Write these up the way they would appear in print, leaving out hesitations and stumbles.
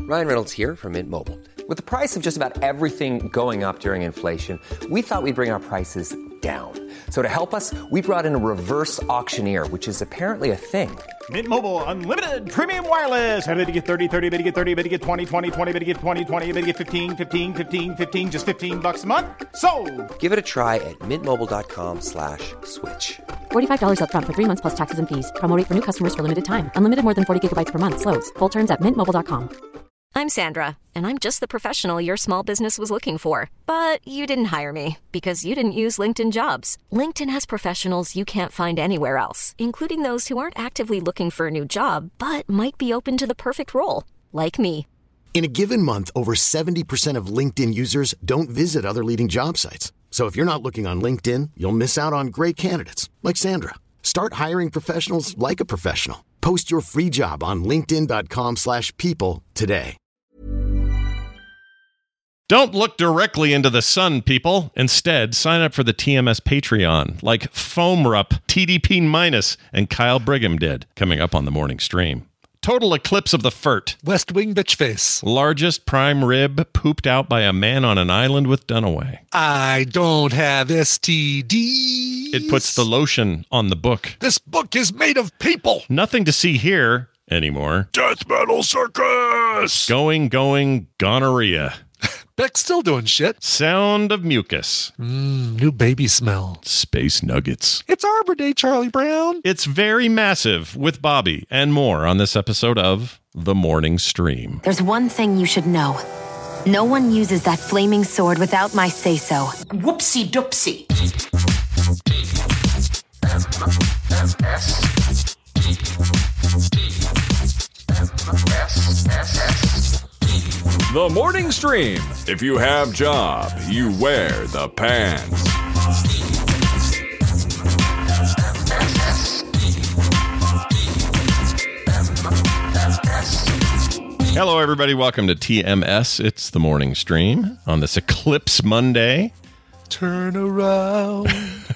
Ryan Reynolds here from Mint Mobile. With the price of just about everything going up during inflation, we thought we'd bring our prices down. So to help us, we brought in a reverse auctioneer, which is apparently a thing. Mint Mobile Unlimited Premium Wireless. How to get 30, 30, bit to get 30, bit to get 20, 20, 20, bit to get 20, 20, bit to get 15, 15, 15, 15, just $15 a month? Sold! Give it a try at mintmobile.com/switch. $45 up front for 3 months plus taxes and fees. Promo rate for new customers for limited time. Unlimited more than 40 gigabytes per month. Slows full terms at mintmobile.com. I'm Sandra, and I'm just the professional your small business was looking for. But you didn't hire me because you didn't use LinkedIn Jobs. LinkedIn has professionals you can't find anywhere else, including those who aren't actively looking for a new job, but might be open to the perfect role, like me. In a given month, over 70% of LinkedIn users don't visit other leading job sites. So if you're not looking on LinkedIn, you'll miss out on great candidates like Sandra. Start hiring professionals like a professional. Post your free job on linkedin.com/people today. Don't look directly into the sun, people. Instead, sign up for the TMS Patreon, like Foamrup, TDP Minus, and Kyle Brigham did, coming up on the morning stream. Total eclipse of the Furt. West Wing bitch face. Largest prime rib pooped out by a man on an island with Dunaway. I don't have STDs. It puts the lotion on the book. This book is made of people. Nothing to see here anymore. Death metal circus. Going, gonorrhea. Beck's still doing shit. Sound of mucus. New baby smell. Space nuggets. It's Arbor Day, Charlie Brown. It's very massive with Bobby and more on this episode of The Morning Stream. There's one thing you should know. No one uses that flaming sword without my say-so. Whoopsie doopsie. The Morning Stream. If you have job, you wear the pants. Hello, everybody. Welcome to TMS. It's The Morning Stream on this Eclipse Monday. Turn around.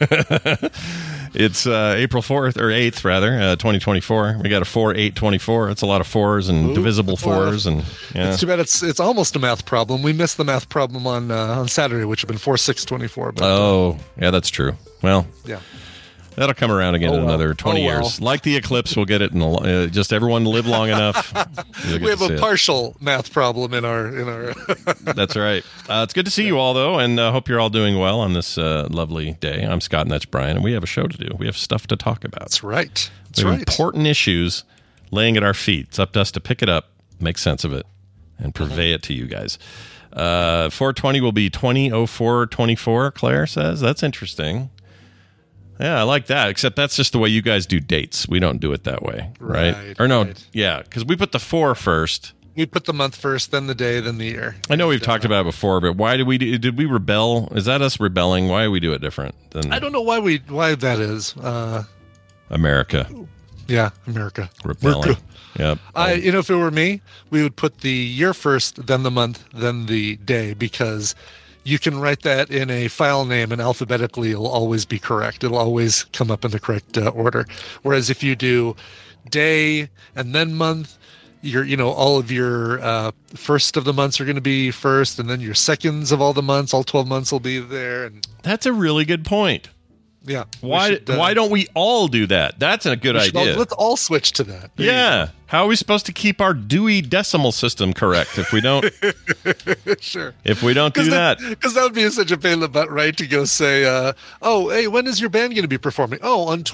It's April 4th, or 8th, rather, 2024. We got a 4-8-24. That's a lot of fours and divisible fours. And yeah. It's too bad it's almost a math problem. We missed the math problem on Saturday, which would have been 4-6-24. But, yeah, that's true. Well, yeah. That'll come around again in another 20 years. Like the eclipse, we'll get it in just everyone live long enough. We have a partial math problem in our. That's right. It's good to see you all, though, and hope you're all doing well on this lovely day. I'm Scott, and that's Brian, and we have a show to do. We have stuff to talk about. That's right. We have important issues laying at our feet. It's up to us to pick it up, make sense of it, and purvey it to you guys. 420 will be 2004-24, Claire says. That's interesting. Yeah, I like that, except that's just the way you guys do dates. We don't do it that way, right? Or no, right. Yeah, because we put the 4 first. We put the month first, then the day, then the year. I know we've talked about it before, but why did we rebel? Is that us rebelling? Why do we do it different? I don't know why that is. America. Yeah, America. Rebelling. Yep. If it were me, we would put the year first, then the month, then the day, because you can write that in a file name and alphabetically it'll always be correct. It'll always come up in the correct order. Whereas if you do day and then month, all of your first of the months are going to be first, and then your seconds of all the months, all 12 months will be there. And that's a really good point. Yeah. Why don't we all do that? That's a good idea. Let's all switch to that. Yeah. How are we supposed to keep our Dewey Decimal System correct if we don't? Sure. If we don't do that. Because that would be such a pain in the butt, right? To go say, hey, when is your band going to be performing? Oh, on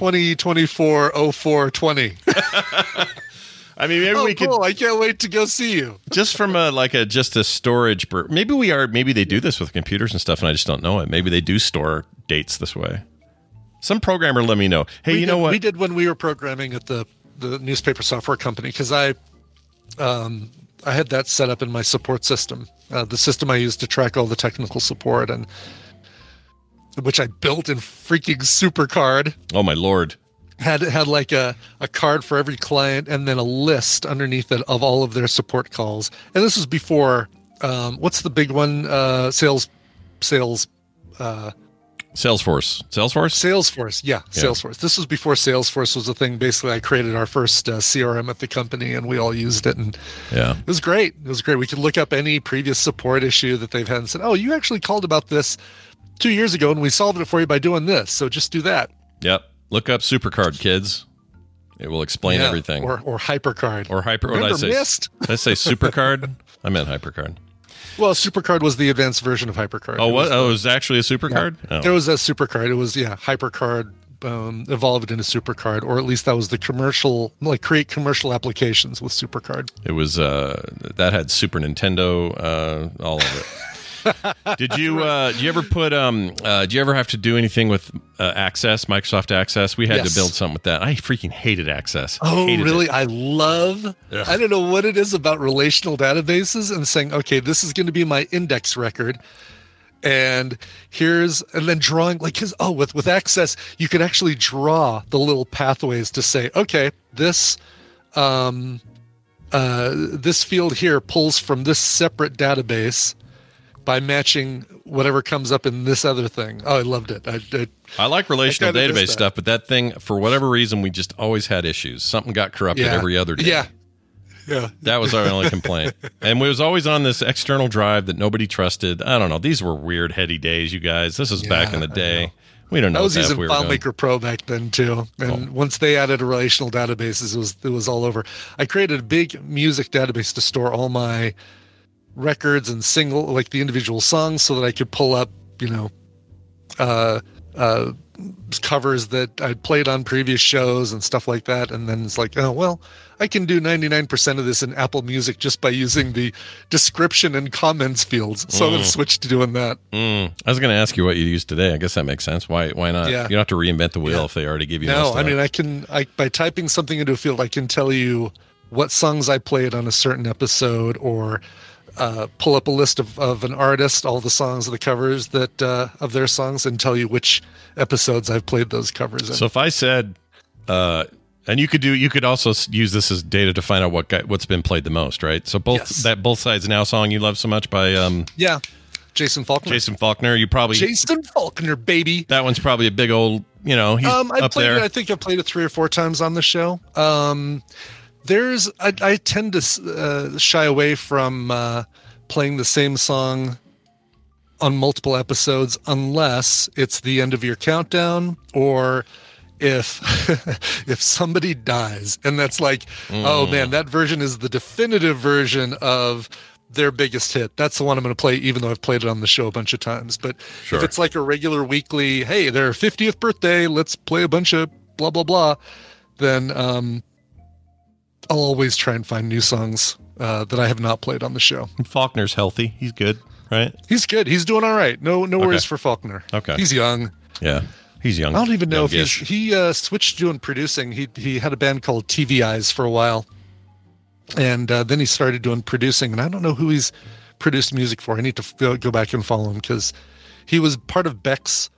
2024-04-20. I mean, maybe we could. Cool. I can't wait to go see you. Just from just a storage. Maybe they do this with computers and stuff, and I just don't know it. Maybe they do store dates this way. Some programmer let me know. Hey, you know what? We did when we were programming at the newspaper software company, because I had that set up in my support system, the system I used to track all the technical support, and which I built in freaking SuperCard. Oh my Lord. Had like a card for every client and then a list underneath it of all of their support calls. And this was before, what's the big one? Salesforce, yeah. Salesforce. This was before Salesforce was a thing. Basically, I created our first CRM at the company, and we all used it, and it was great. It was great. We could look up any previous support issue that they've had and said, "Oh, you actually called about this 2 years ago, and we solved it for you by doing this. So just do that." Yep. Look up SuperCard, kids. It will explain everything. Or HyperCard. What did I say? Mist? Did I say SuperCard? I meant HyperCard. Well, SuperCard was the advanced version of HyperCard. Oh, what? It was actually a SuperCard? Yeah. There was a SuperCard. It was, HyperCard evolved into SuperCard, or at least that was the commercial, create commercial applications with SuperCard. It was, that had Super Nintendo, all of it. Did you ever put did you ever have to do anything with Access, Microsoft Access? We had to build something with that. I freaking hated Access. Really? I don't know what it is about relational databases and saying, okay, this is going to be my index record. And then drawing, with Access, you could actually draw the little pathways to say, okay, this field here pulls from this separate database by matching whatever comes up in this other thing. Oh, I loved it. I like relational database stuff, but that thing, for whatever reason, we just always had issues. Something got corrupted every other day. Yeah. That was our only complaint. And we was always on this external drive that nobody trusted. I don't know. These were weird, heady days, you guys. This was back in the day. We don't know. I was using we FileMaker Pro back then too, and once they added relational databases, it was all over. I created a big music database to store all my records and the individual songs, so that I could pull up, covers that I'd played on previous shows and stuff like that. And then it's like, oh, well, I can do 99% of this in Apple Music just by using the description and comments fields. So I'm going to switch to doing that. I was going to ask you what you use today. I guess that makes sense. Why not? Yeah. You don't have to reinvent the wheel if they already give you No, I mean, by typing something into a field, I can tell you what songs I played on a certain episode, or pull up a list of an artist, all the songs, the covers that of their songs, and tell you which episodes I've played those covers in. So if I said, and you could also use this as data to find out what's been played the most, right? So Both Sides Now song you love so much by Jason Faulkner. Jason Faulkner, Jason Faulkner, baby. That one's probably a big old, he's up there. I think I've played it 3 or 4 times on the show. I tend to shy away from playing the same song on multiple episodes unless it's the end of your countdown, or if somebody dies, and that's like, oh man, that version is the definitive version of their biggest hit. That's the one I'm going to play, even though I've played it on the show a bunch of times. But if it's like a regular weekly, hey, their 50th birthday, let's play a bunch of blah blah blah, then I'll always try and find new songs that I have not played on the show. And Faulkner's healthy. He's good, right? He's good. He's doing all right. No worries for Faulkner. Okay. He's young. Yeah. He's young. I don't even know if Youngish. he switched to doing producing. He had a band called TV Eyes for a while. And then he started doing producing. And I don't know who he's produced music for. I need to go back and follow him, because he was part of Beck's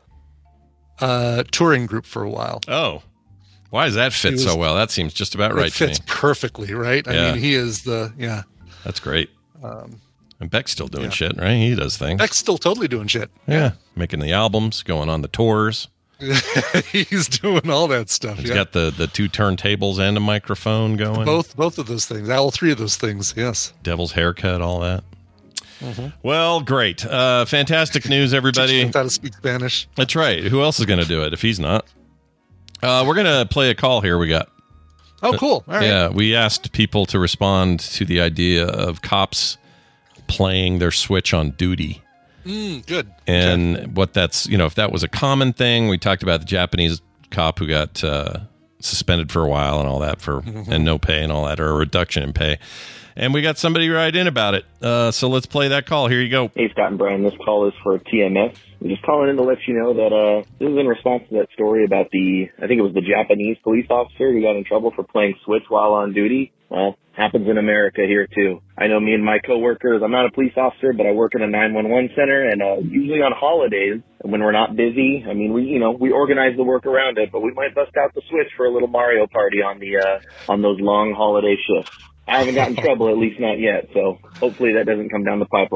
touring group for a while. Oh. Why does that fit so well? That seems just about right to me. It fits perfectly, right? I mean, he is That's great. And Beck's still doing shit, right? He does things. Beck's still totally doing shit. Yeah. Making the albums, going on the tours. He's doing all that stuff. He's got the 2 turntables and a microphone going. Both of those things. All 3 of those things, yes. Devil's haircut, all that. Mm-hmm. Well, great. Fantastic news, everybody. Teach him how to speak Spanish. That's right. Who else is going to do it if he's not? We're going to play a call here we got. Oh, cool. All right. Yeah, we asked people to respond to the idea of cops playing their Switch on duty. Good. And what that's, if that was a common thing. We talked about the Japanese cop who got suspended for a while and all that and no pay and all that, or a reduction in pay. And we got somebody right in about it. So let's play that call. Here you go. Hey, Scott and Brian. This call is for TMS. I'm just calling in to let you know that this is in response to that story about I think it was the Japanese police officer who got in trouble for playing Switch while on duty. Well, happens in America here, too. I know me and my coworkers, I'm not a police officer, but I work in a 911 center, and usually on holidays, when we're not busy, I mean, we organize the work around it, but we might bust out the Switch for a little Mario Party on those long holiday shifts. I haven't gotten in trouble, at least not yet, so hopefully that doesn't come down the pipeline.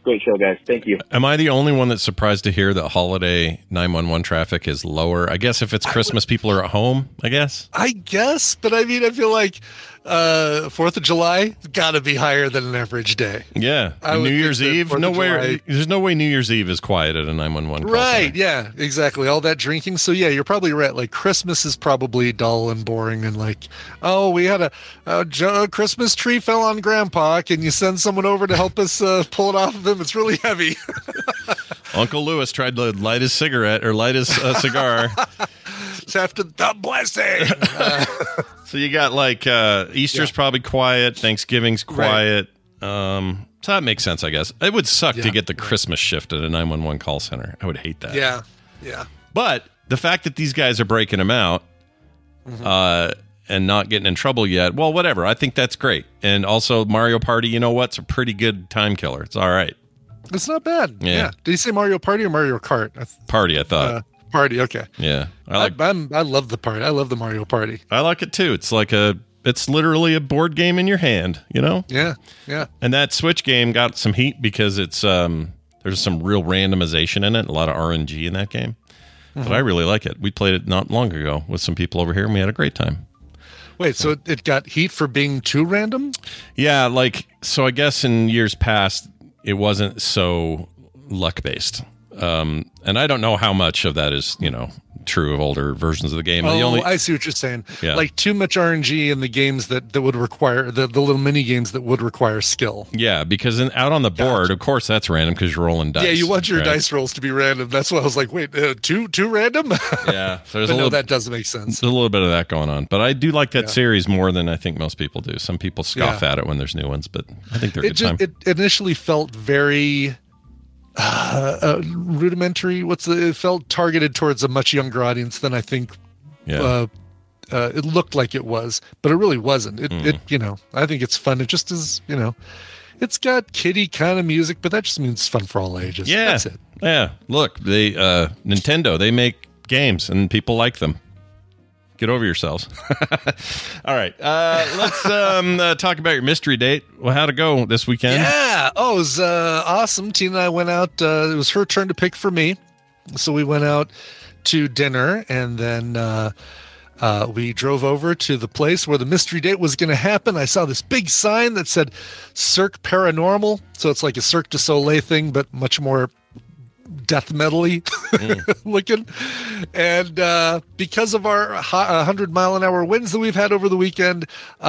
Great show, guys. Thank you. Am I the only one that's surprised to hear that holiday 911 traffic is lower? I guess if it's Christmas, people are at home, I guess. I guess, but I mean, I feel like 4th of July got to be higher than an average day. Yeah. New Year's Eve, there's no way New Year's Eve is quiet at a 911 call Right, center. yeah, exactly. All that drinking. So, yeah, you're probably right. Like, Christmas is probably dull and boring and like, oh, we had a Christmas tree fell on Grandpa. Can you send someone over to help us pull it off of him? It's really heavy. Uncle Lewis tried to light his cigarette or light his cigar. It's after the blessing. So you got like Easter's probably quiet, Thanksgiving's quiet. So that makes sense, I guess. It would suck to get the Christmas shift at a 911 call center. I would hate that. Yeah. But the fact that these guys are breaking them out and not getting in trouble yet, well, whatever. I think that's great. And also Mario Party, you know what? It's a pretty good time killer. It's all right. It's not bad. Yeah. Did you say Mario Party or Mario Kart? Party, I thought. Party, okay. Yeah. I love the party. I love the Mario Party. I like it too. It's like it's literally a board game in your hand, you know? Yeah. And that Switch game got some heat because it's there's some real randomization in it, a lot of RNG in that game. But I really like it. We played it not long ago with some people over here, and we had a great time. Wait, so it got heat for being too random? Yeah, so I guess in years past, it wasn't so luck-based. And I don't know how much of that is, true of older versions of the game. I see what you're saying. Yeah. Like too much RNG in the games that would require the little mini games that would require skill. Yeah, because out on the board, of course, that's random because you're rolling dice. Yeah, you want your right? dice rolls to be random. That's why I was like, wait, too random? Yeah, so that doesn't make sense. There's a little bit of that going on, but I do like that series more than I think most people do. Some people scoff at it when there's new ones, but I think they're a good time. It initially felt very rudimentary. It felt targeted towards a much younger audience than I think it looked like it was, but it really wasn't. I think it's fun. It just is, it's got kiddie kind of music, but that just means it's fun for all ages. Yeah. That's it. Yeah. Look, Nintendo, they make games and people like them. Get over yourselves. All right. Let's talk about your mystery date. Well, how'd it go this weekend? Yeah. Oh, it was awesome. Tina and I went out. It was her turn to pick for me. So we went out to dinner, and then we drove over to the place where the mystery date was going to happen. I saw this big sign that said Cirque Paranormal. So it's like a Cirque du Soleil thing, but much more death metal-y looking. And because of our 100-mile-an-hour winds that we've had over the weekend,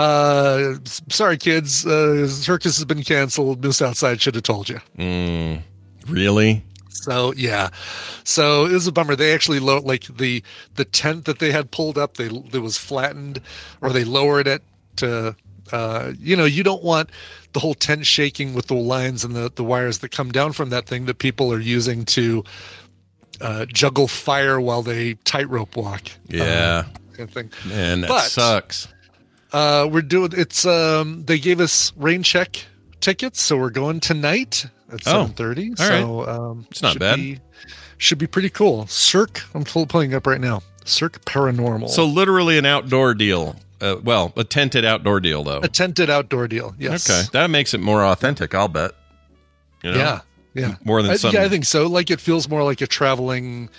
sorry, kids, circus has been canceled. Moose Outside should have told you. Really? So, yeah. So it was a bummer. They actually, the tent that they had pulled up, it was flattened, or they lowered it to, you don't want the whole tent shaking with the lines and the wires that come down from that thing that people are using to juggle fire while they tightrope walk. Yeah. Kind of thing. Man, that sucks. We're doing it's they gave us rain check tickets, so we're going tonight at 7:30. So it's not bad. Should be pretty cool. Cirque, I'm pulling up right now. Cirque Paranormal. So literally an outdoor deal. A tented outdoor deal, though. A tented outdoor deal, yes. Okay. That makes it more authentic, I'll bet. Yeah. More than something. Yeah, I think so. Like, it feels more like a traveling,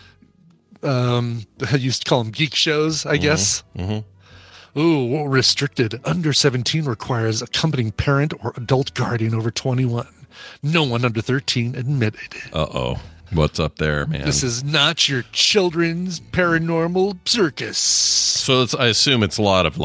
I used to call them geek shows, I guess. Mm-hmm. Ooh, restricted. Under 17 requires accompanying parent or adult guardian over 21. No one under 13 admitted. Uh-oh. What's up there, man? This is not your children's paranormal circus. So I assume it's a lot of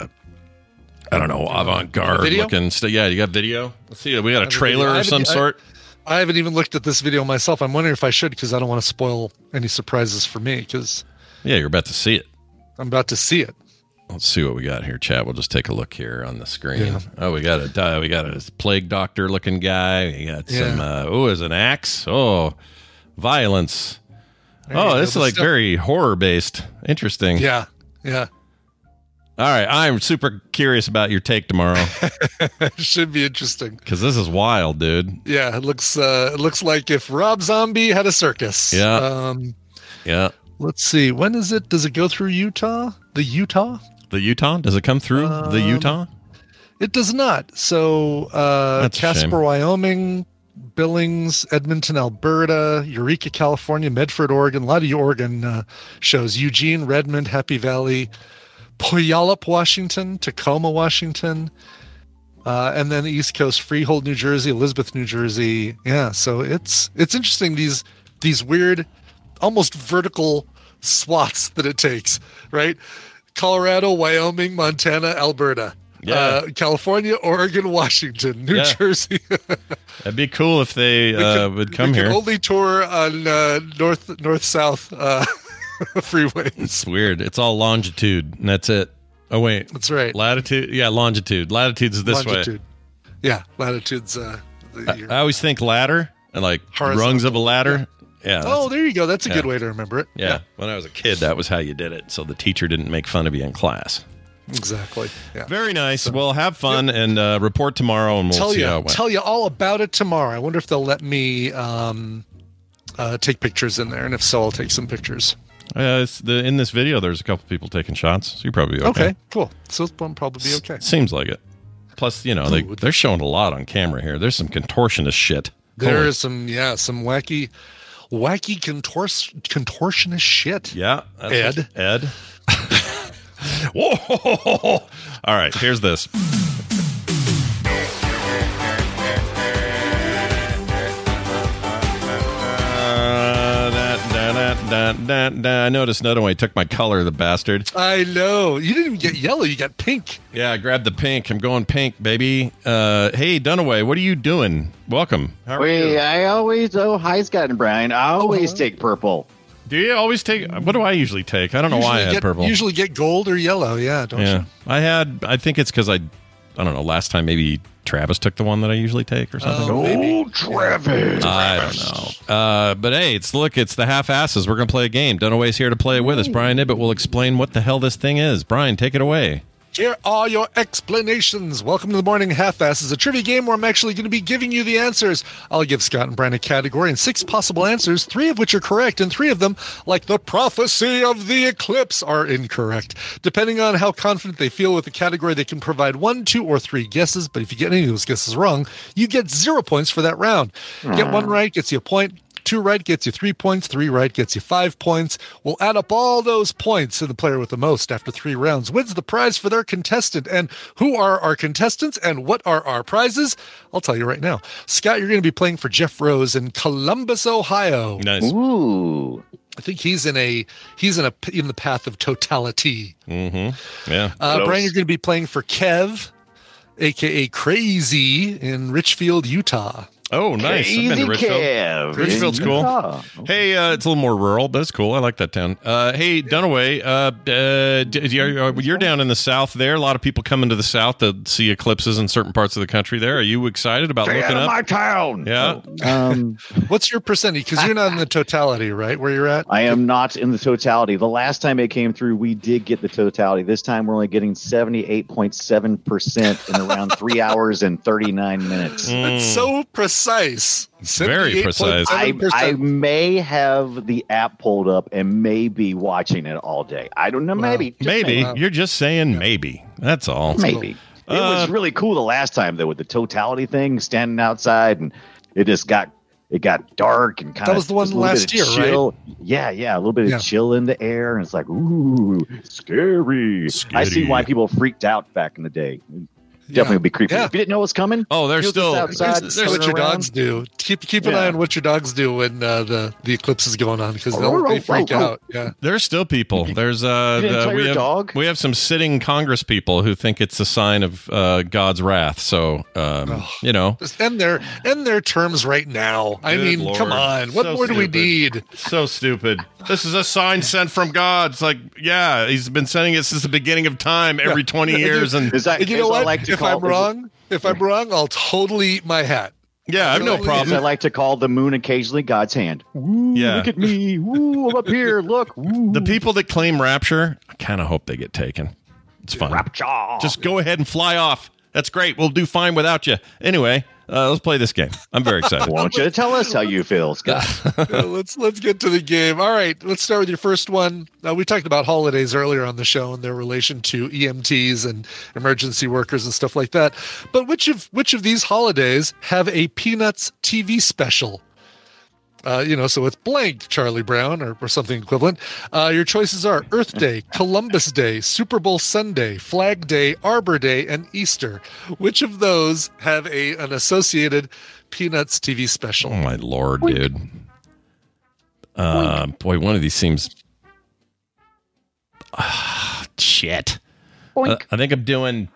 avant-garde looking stuff. Yeah, you got video? Let's see. We got a trailer of some sort? I haven't even looked at this video myself. I'm wondering if I should, because I don't want to spoil any surprises for me. Yeah, you're about to see it. I'm about to see it. Let's see what we got here, chat. We'll just take a look here on the screen. Yeah. Oh, we got a plague doctor looking guy. We got some. There's an axe. Oh, violence. This is very horror based. Interesting. Yeah. All right, I'm super curious about your take tomorrow. Should be interesting, because this is wild, dude. Yeah, it looks like if Rob Zombie had a circus. Yeah. Yeah. Let's see. When is it? Does it go through Utah? The Utah? Does it come through the Utah? It does not. So Casper, Wyoming, Billings, Edmonton, Alberta, Eureka, California, Medford, Oregon. A lot of Oregon shows. Eugene, Redmond, Happy Valley, Puyallup, Washington, Tacoma, Washington, and then the East Coast, Freehold, New Jersey, Elizabeth, New Jersey. Yeah, so it's interesting, these weird, almost vertical swaths that it takes, right? Colorado, Wyoming, Montana, Alberta. Yeah. California, Oregon, Washington, New Jersey. That'd be cool if they would come here. We can only tour on north-south freeways. It's weird. It's all longitude, and that's it. Oh, wait. That's right. Latitude? Yeah, longitude. Latitude's this way. Yeah, latitude's... I always think ladder, and like rungs of a ladder. Yeah. Oh, there you go. That's a good way to remember it. Yeah. When I was a kid, that was how you did it, so the teacher didn't make fun of you in class. Exactly. Yeah. Very nice. So, well, have fun and report tomorrow, and we'll see how it went. Tell you all about it tomorrow. I wonder if they'll let me take pictures in there, and if so, I'll take some pictures. In this video, there's a couple people taking shots, so you're probably okay. Okay, cool. So it's probably be okay. Seems like it. Plus, they're showing a lot on camera here. There's some contortionist shit. There is some wacky contortionist shit. Yeah. Ed. Whoa! All right, here's this. I noticed Dunaway took my color, the bastard. I know. You didn't even get yellow. You got pink. Yeah, I grabbed the pink. I'm going pink, baby. Hey, Dunaway, what are you doing? Welcome. How are you? Hi, Scott and Brian. I always take purple. Do you always take? What do I usually take? I don't know why I had purple. Usually get gold or yellow. Yeah, don't you? I think it's because I don't know. Last time maybe Travis took the one that I usually take or something. Oh, Travis! I don't know. But hey, it's the half-asses. We're gonna play a game. Dunaway's here to play it with us. Brian Ibbett will explain what the hell this thing is. Brian, take it away. Here are your explanations. Welcome to the Morning Half-Asses, a trivia game where I'm actually going to be giving you the answers. I'll give Scott and Brian a category and 6 possible answers, 3 of which are correct, and 3 of them, like the prophecy of the eclipse, are incorrect. Depending on how confident they feel with the category, they can provide 1, 2, or 3 guesses, but if you get any of those guesses wrong, you get 0 points for that round. Get 1 right, gets you a point. 2 right gets you 3 points. 3 right gets you 5 points. We'll add up all those points, and the player with the most after 3 rounds wins the prize for their contestant. And who are our contestants and what are our prizes? I'll tell you right now. Scott, you're going to be playing for Jeff Rose in Columbus, Ohio. Nice. Ooh. I think he's in the path of totality. Mm-hmm. Yeah. Brian, you're going to be playing for Kev, aka Crazy, in Richfield, Utah. Oh, nice. Crazy I've been to Richfield. Kev. Richfield's cool. Yeah. Hey, it's a little more rural, but it's cool. I like that town. Hey, Dunaway, you're down in the south there. A lot of people come into the south to see eclipses in certain parts of the country there. Are you excited about looking up? my town. Yeah. What's your percentage? Because you're not in the totality, right, where you're at? I am not in the totality. The last time it came through, we did get the totality. This time we're only getting 78.7% in around 3 hours and 39 minutes. That's so precise. Very precise. I may have the app pulled up and may be watching it all day. I don't know. Maybe. You're just saying maybe. That's all. Maybe. It was really cool the last time, though, with the totality thing, standing outside, and it got dark and kind of. That was the one last year, chill. right? Yeah, a little bit of chill in the air, and it's like, ooh, scary. I see why people freaked out back in the day. Definitely would be creepy. Yeah. If you didn't know what's coming, they're still outside. There's what your dogs do. Keep an eye on what your dogs do when the eclipse is going on, because they freak out. Yeah, there's still people. There's dog? We have some sitting Congress people who think it's a sign of God's wrath. So just end their terms right now. I mean, Lord. Come on, what more do we need? So stupid. This is a sign sent from God. It's like, yeah, he's been sending it since the beginning of time, every 20 years. And you know what? If I'm wrong, I'll totally eat my hat. Yeah, I have no problem. I like to call the moon occasionally God's hand. Ooh, look at me. Ooh, I'm up here. Look. Ooh. The people that claim rapture, I kind of hope they get taken. It's fine. Rapture. Just go ahead and fly off. That's great. We'll do fine without you. Anyway, let's play this game. I'm very excited. I want you to tell us how you feel, Scott. Let's get to the game. All right, let's start with your first one. We talked about holidays earlier on the show and their relation to EMTs and emergency workers and stuff like that. But which of these holidays have a Peanuts TV special? So it's blank, Charlie Brown, or something equivalent. Your choices are Earth Day, Columbus Day, Super Bowl Sunday, Flag Day, Arbor Day, and Easter. Which of those have an associated Peanuts TV special? Oh, my Lord, dude. Boy, one of these seems... shit. I think I'm doing...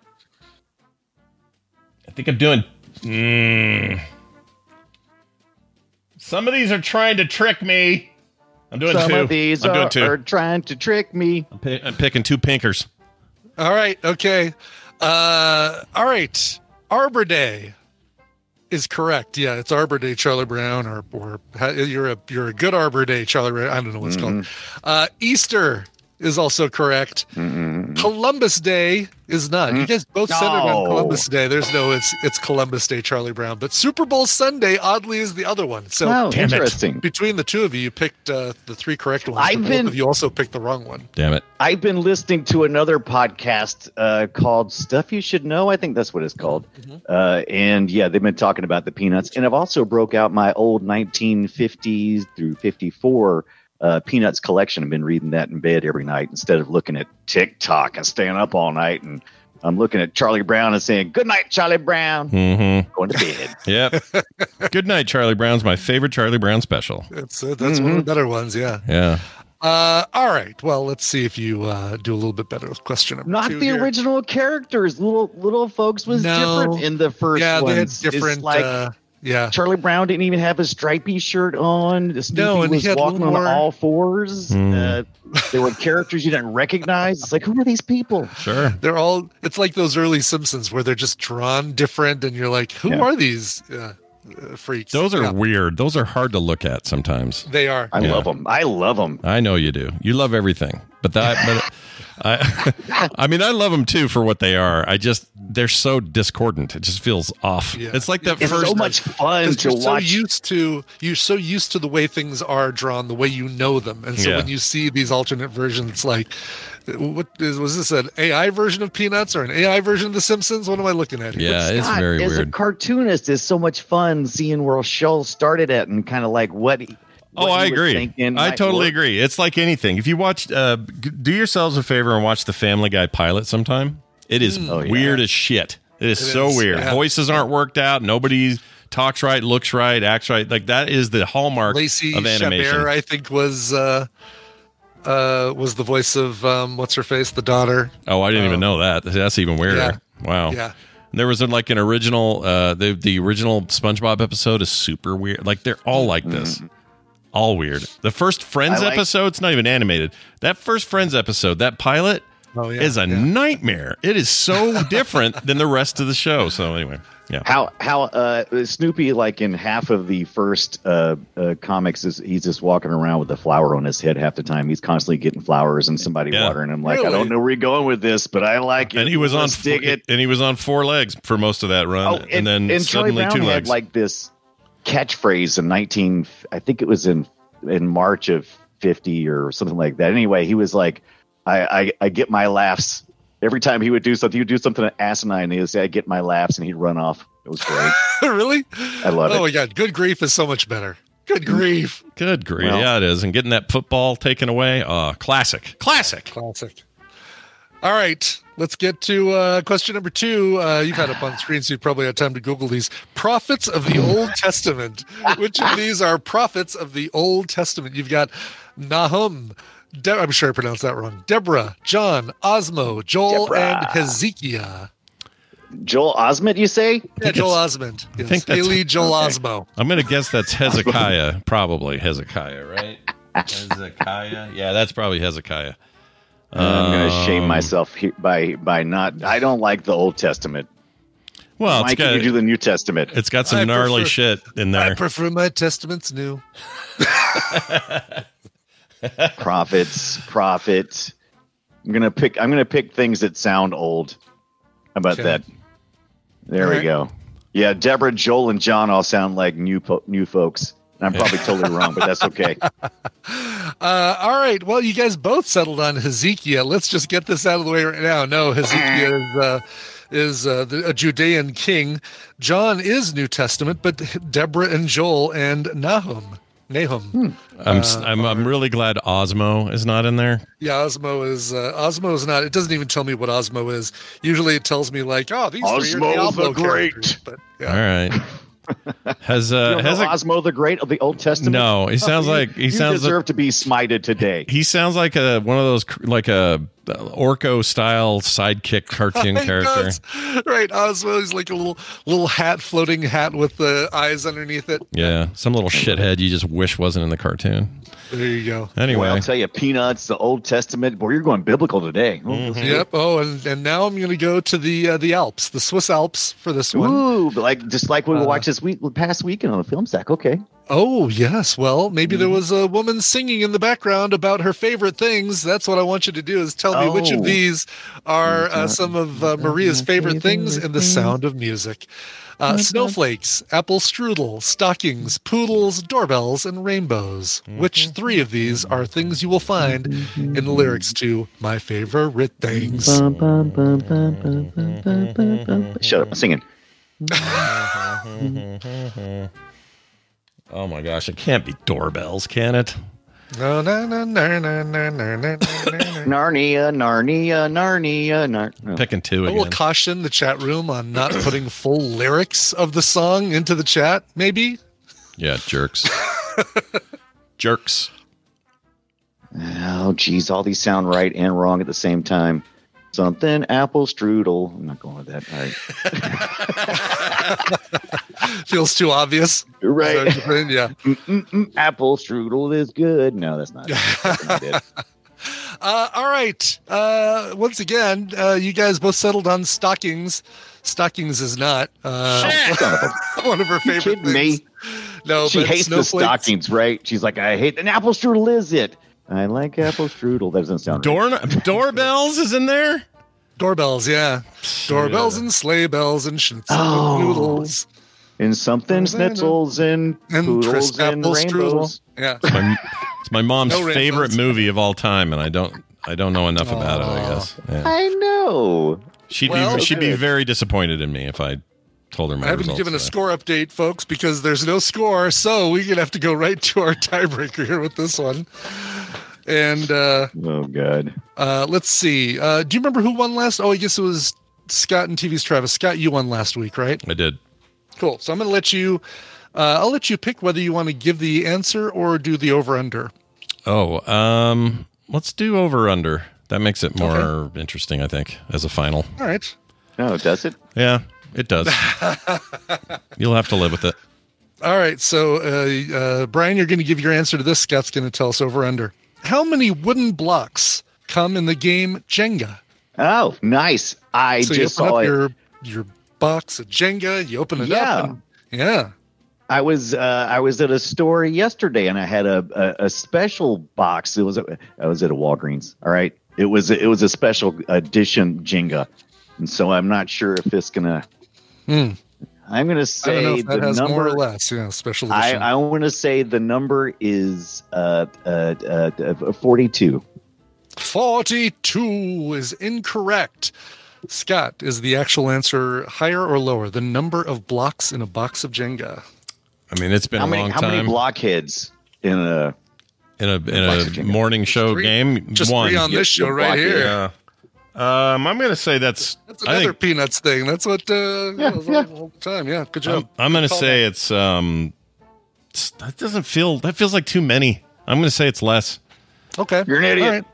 Some of these are trying to trick me. I'm doing Some two. of these I'm doing two. are trying to trick me. I'm picking two pinkers. All right. Okay. All right. Arbor Day is correct. Yeah, it's Arbor Day, Charlie Brown, or you're a good Arbor Day, Charlie Brown. I don't know what it's called. Easter is also correct. Columbus Day is not. You guys both centered on Columbus Day. There's no, it's Columbus Day, Charlie Brown. But Super Bowl Sunday, oddly, is the other one. So interesting. Between the two of you picked the three correct ones. Both of you also picked the wrong one. Damn it. I've been listening to another podcast called Stuff You Should Know. I think that's what it's called. And yeah, they've been talking about the Peanuts. And I've also broke out my old 1950s through 54 Peanuts collection. I've been reading that in bed every night instead of looking at TikTok and staying up all night. And I'm looking at Charlie Brown and saying, "Good night, Charlie Brown." Going to bed. Yep. Good night, Charlie Brown's my favorite Charlie Brown special. That's one of the better ones. Yeah. Yeah. All right. Well, let's see if you do a little bit better with question number Not two the here. original characters. Little folks was different in the first Yeah, ones. they had different. It's like, yeah. Charlie Brown didn't even have a stripy shirt on. Snoopy and was he had walking on more... all fours. There were characters you didn't recognize. It's like, who are these people? Sure. They're all, it's like those early Simpsons where they're just drawn different and you're like, who are these freaks? Those are weird. Those are hard to look at sometimes. They are. I love them. I love them. I know you do. You love everything. But I mean, I love them too for what they are. They're so discordant. It just feels off. Yeah. It's like that it's first. so much fun to watch. You're so used to the way things are drawn, the way you know them, and so when you see these alternate versions, like, was this an AI version of Peanuts or an AI version of The Simpsons? What am I looking at here? Yeah, it's very weird. As a cartoonist, it's so much fun seeing where Shull started at and kind of like what. I agree. I totally agree. It's like anything. If you watch, do yourselves a favor and watch the Family Guy pilot sometime. It is weird as shit. It is so weird. Yeah. Voices aren't worked out. Nobody talks right, looks right, acts right. Like that is the hallmark Lacey of animation. Chabert, I think, was the voice of what's her face, the daughter. Oh, I didn't even know that. That's even weirder. Yeah. Wow. Yeah. There was an original. The original SpongeBob episode is super weird. Like they're all like this. All weird. The first Friends episode's not even animated. That first Friends episode, that pilot, is a nightmare. It is so different than the rest of the show. So anyway, yeah. How Snoopy, like in half of the first comics, he's just walking around with a flower on his head half the time. He's constantly getting flowers and somebody watering him. Like, really? I don't know where you're going with this, but I like it. And he was on 4 legs for most of that run, and then suddenly Charlie Brown 2 legs. Had like this catchphrase I think it was in March of 50 or something like that. Anyway, he was like, I get my laughs every time he would do something. He would do something asinine, and he would say, "I get my laughs," and he'd run off. It was great. Really? I love it. Oh my God, Good Grief is so much better. Good grief. Good grief. Well, yeah, it is. And getting that football taken away, classic. All right, let's get to question number 2. You've had it up on screen, so you probably had time to Google these. Prophets of the Old Testament. Which of these are prophets of the Old Testament? You've got Nahum. I'm sure I pronounced that wrong. Deborah, John, Osmo, Joel, and Hezekiah. Joel Osment, you say? Yeah, Joel Osment. Yes. I think that's Joel Osmo. I'm going to guess that's Hezekiah. Probably Hezekiah, right? Hezekiah. Yeah, that's probably Hezekiah. I'm going to shame myself by not. I don't like the Old Testament. Well, Why can't you do the New Testament? It's got some gnarly shit in there. I prefer my testaments new. Prophet. I'm gonna pick things that sound old. How about that? There we go. Yeah, Deborah, Joel, and John all sound like new folks. And I'm probably totally wrong, but that's okay. All right. Well, you guys both settled on Hezekiah. Let's just get this out of the way right now. No, Hezekiah is a Judean king. John is New Testament, but Deborah and Joel and Nahum. I'm really glad Osmo is not in there. Yeah, Osmo is not. It doesn't even tell me what Osmo is. Usually it tells me like, oh, these three are Diablo the Great. characters, but, yeah. All right. Has Osmo the Great of the Old Testament? No, he sounds like you deserve to be smited today. He sounds like one of those like a Orko style sidekick cartoon character. Right, Osmo is like a little floating hat with the eyes underneath it. Yeah, some little shithead you just wish wasn't in the cartoon. There you go. Anyway, I'll tell you, Peanuts, the Old Testament. Boy, you're going biblical today. Mm-hmm. Yep. Oh, and now I'm going to go to the Alps, the Swiss Alps for this one. Ooh, just like we watched this past weekend on the film stack. Okay. Oh yes. Well, maybe there was a woman singing in the background about her favorite things. That's what I want you to do is tell me which of these are some of Maria's favorite things in The Sound of Music. Snowflakes, apple strudel, stockings, poodles, doorbells, and rainbows. Which three of these are things you will find in the lyrics to My Favorite Things? Shut up, I'm singing. Oh my gosh, it can't be doorbells, can it? No. Narnia. Picking two I again. will caution the chat room on not putting full lyrics of the song into the chat, maybe. Yeah, jerks. Jerks. Oh, geez, all these sound right and wrong at the same time. Something apple strudel. I'm not going with that. All right. Feels too obvious. Right. Yeah. Apple strudel is good. No, that's not it. All right. Once again, you guys both settled on stockings. Stockings is not one of her favorite things. Me? No, she but hates the stockings, right? She's like, I hate an apple strudel. Is it? I like apple strudel. That doesn't sound right. Doorbells is in there? Doorbells, yeah. Doorbells and sleigh bells and schnitzel and noodles. And something schnitzels and poodles and rainbows. Yeah. It's my mom's favorite movie of all time, and I don't know enough about it, I guess. Yeah. I know. She'd be very disappointed in me if I told her my results. I haven't given a score update, folks, because there's no score, so we're going to have to go right to our tiebreaker here with this one. And oh god, let's see. Do you remember who won last? Oh, I guess it was Scott and TV's Travis. Scott, you won last week, right? I did. Cool. So I'm going to let you. I'll let you pick whether you want to give the answer or do the over under. Oh, let's do over under. That makes it more interesting, I think, as a final. All right. Oh, does it? Yeah, it does. You'll have to live with it. All right. So, Brian, you're going to give your answer to this. Scott's going to tell us over under. How many wooden blocks come in the game Jenga? Oh, nice. I just saw it. Your box of Jenga. You open it up. Yeah. I was at a store yesterday and I had a special box. I was at a Walgreens. All right. It was a special edition Jenga. And so I'm not sure if it's gonna I'm gonna say I don't know if that the has number more or less. Yeah, special edition. I want to say the number is 42. 42 is incorrect. Scott, is the actual answer higher or lower? The number of blocks in a box of Jenga. I mean, it's been a long time. How many blockheads in a morning show game? Just one. three on this show right here. Yeah. I'm going to say that's another Peanuts thing. That's what all the time. Yeah, good job. I'm going to say it's that feels like too many. I'm going to say it's less. Okay. You're an idiot.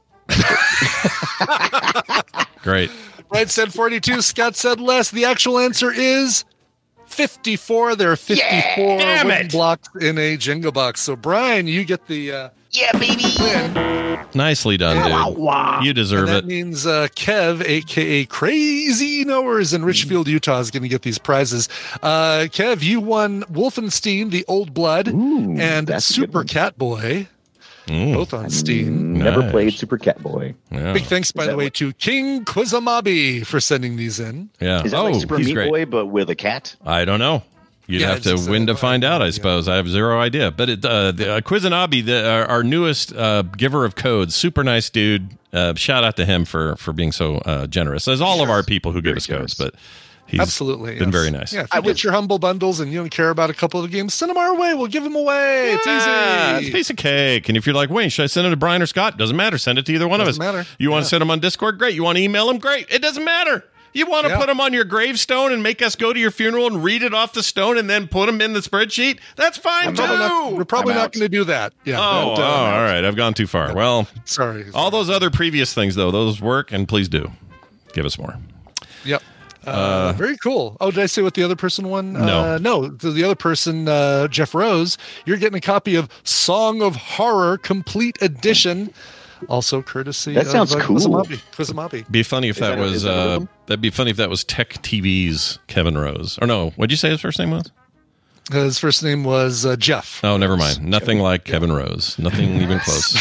Great. Right said 42. Scott said less. The actual answer is 54. There are 54 wooden blocks in a Jenga box. So, Brian, you get the baby win. Nicely done, dude. Wow. You deserve and it. That means Kev, a.k.a. Crazy Knowers in Richfield, Utah, is going to get these prizes. Kev, you won Wolfenstein, The Old Blood, and Super Catboy. both on Steam. Never Nice. played Super Catboy. Yeah. Big thanks, by the way, to King Quizamabi for sending these in. Yeah. Is that like Super he's Meat great. Boy, but with a cat? I don't know. You'd Yeah, have to it's win to find out, I suppose. I have zero idea. But Quizanabi, our newest giver of codes, super nice dude. Shout out to him for being so generous, as all of our people who give us codes. But he's Absolutely, been yes. very nice. Yeah, if you get your humble bundles and you don't care about a couple of the games, send them our way. We'll give them away. It's Yeah, it's easy. a piece of cake. And if you're like, Wayne, should I send it to Brian or Scott? Doesn't matter. Send it to either one of us. Doesn't matter. You want to send them on Discord? Great. You want to email them? Great. It doesn't matter. You want to put them on your gravestone and make us go to your funeral and read it off the stone and then put them in the spreadsheet? That's fine, too. We're probably not going to do that. Yeah. Oh, all right. I've gone too far. Well, sorry. All those other previous things, though, those work, and please do. Give us more. Yep. Very cool. Oh, did I say what the other person won? No. No. The other person, Jeff Rose, you're getting a copy of Song of Horror Complete Edition. Also courtesy That sounds of cool. Quizamabi. Be funny if that was that'd be funny if that was Tech TV's Kevin Rose. Or no, what'd you say his first name was? His first name was Jeff. Oh, never mind. Nothing like Kevin Rose. Nothing even close.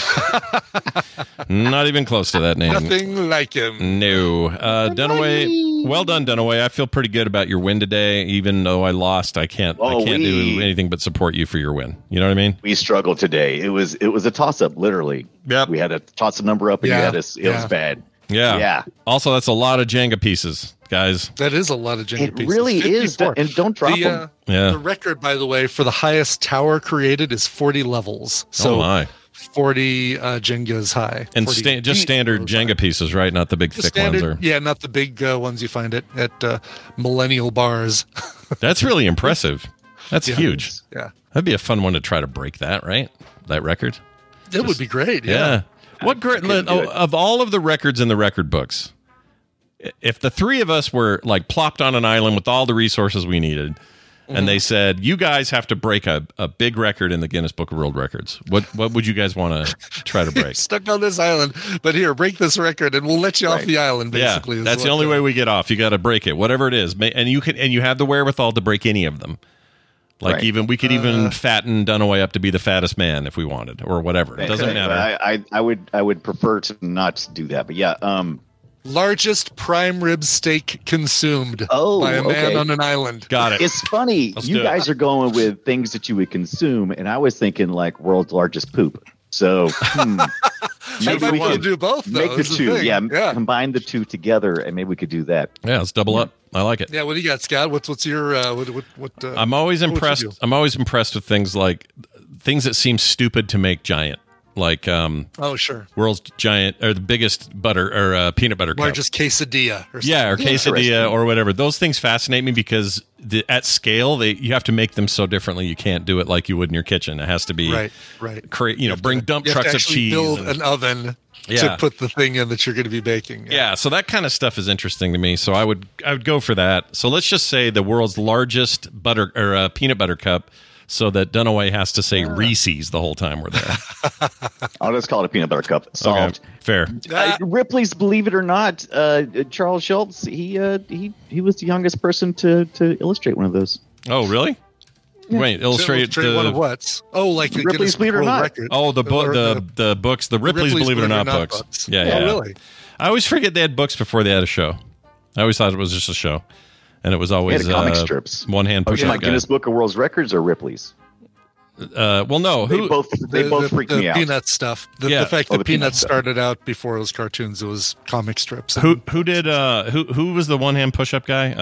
Not even close to that name. Nothing like him. No. Dunaway, well done, Dunaway. I feel pretty good about your win today. Even though I lost, I can't do anything but support you for your win. You know what I mean? We struggled today. It was a toss-up, literally. Yep. We had to toss a number up, and you had us. It was bad. Yeah. Yeah. Also, that's a lot of Jenga pieces, guys. That is a lot of Jenga It pieces. really is. 54. And don't drop them. The record, by the way, for the highest tower created is 40 levels. So oh my. 40 Jengas high. And 40 just standard Jenga pieces, right? Not the big thick ones. Or... Yeah, not the big ones you find at millennial bars. That's really impressive. That's huge. Yeah. That'd be a fun one to try to break that, right? That record. It would be great. Yeah. What great of all of the records in the record books, if the three of us were like plopped on an island with all the resources we needed, and they said, you guys have to break a big record in the Guinness Book of World Records, what would you guys want to try to break? Stuck on this island, but here, break this record and we'll let you off the island, basically. Yeah, that's the only way we get off. You got to break it, whatever it is. And you have the wherewithal to break any of them. Like we could even fatten Dunaway up to be the fattest man if we wanted, or whatever. It doesn't matter. I would prefer to not do that, but yeah. Largest prime rib steak consumed by a man on an island. Got it. It's funny. Let's you do guys are going with things that you would consume, and I was thinking like world's largest poop. So maybe we could do both. Though, make the two. Yeah, combine the two together, and maybe we could do that. Yeah, let's double up. I like it. Yeah, what do you got, Scott? What's your what? I'm always impressed. I'm always impressed with things that seem stupid to make giant. Like oh sure, world's giant or the biggest butter or peanut butter cup. Largest quesadilla or something. Yeah, or quesadilla or whatever. Those things fascinate me because at scale you have to make them so differently. You can't do it like you would in your kitchen. It has to be right. Bring dump trucks of cheese. Build an oven to put the thing in that you're going to be baking. Yeah, so that kind of stuff is interesting to me. So I would go for that. So let's just say the world's largest butter or peanut butter cup. So that Dunaway has to say Reese's the whole time we're there. I'll just call it a peanut butter cup. Solved. Okay, fair. Ripley's, believe it or not, Charles Schultz. He was the youngest person to illustrate one of those. Oh, really? Yeah. Wait, illustrate one of what? Oh, like Ripley's Believe It or Not. Record. Oh, the books, the Ripley's Believe It or Not books. Yeah. Really? I always forget they had books before they had a show. I always thought it was just a show. And it was always comic strips. One hand push up guy. Guinness Book of World Records or Ripley's? Well, no. They both freaked me out. Peanut stuff. The fact that Peanuts started out before it was cartoons, it was comic strips. Who was the one hand push up guy?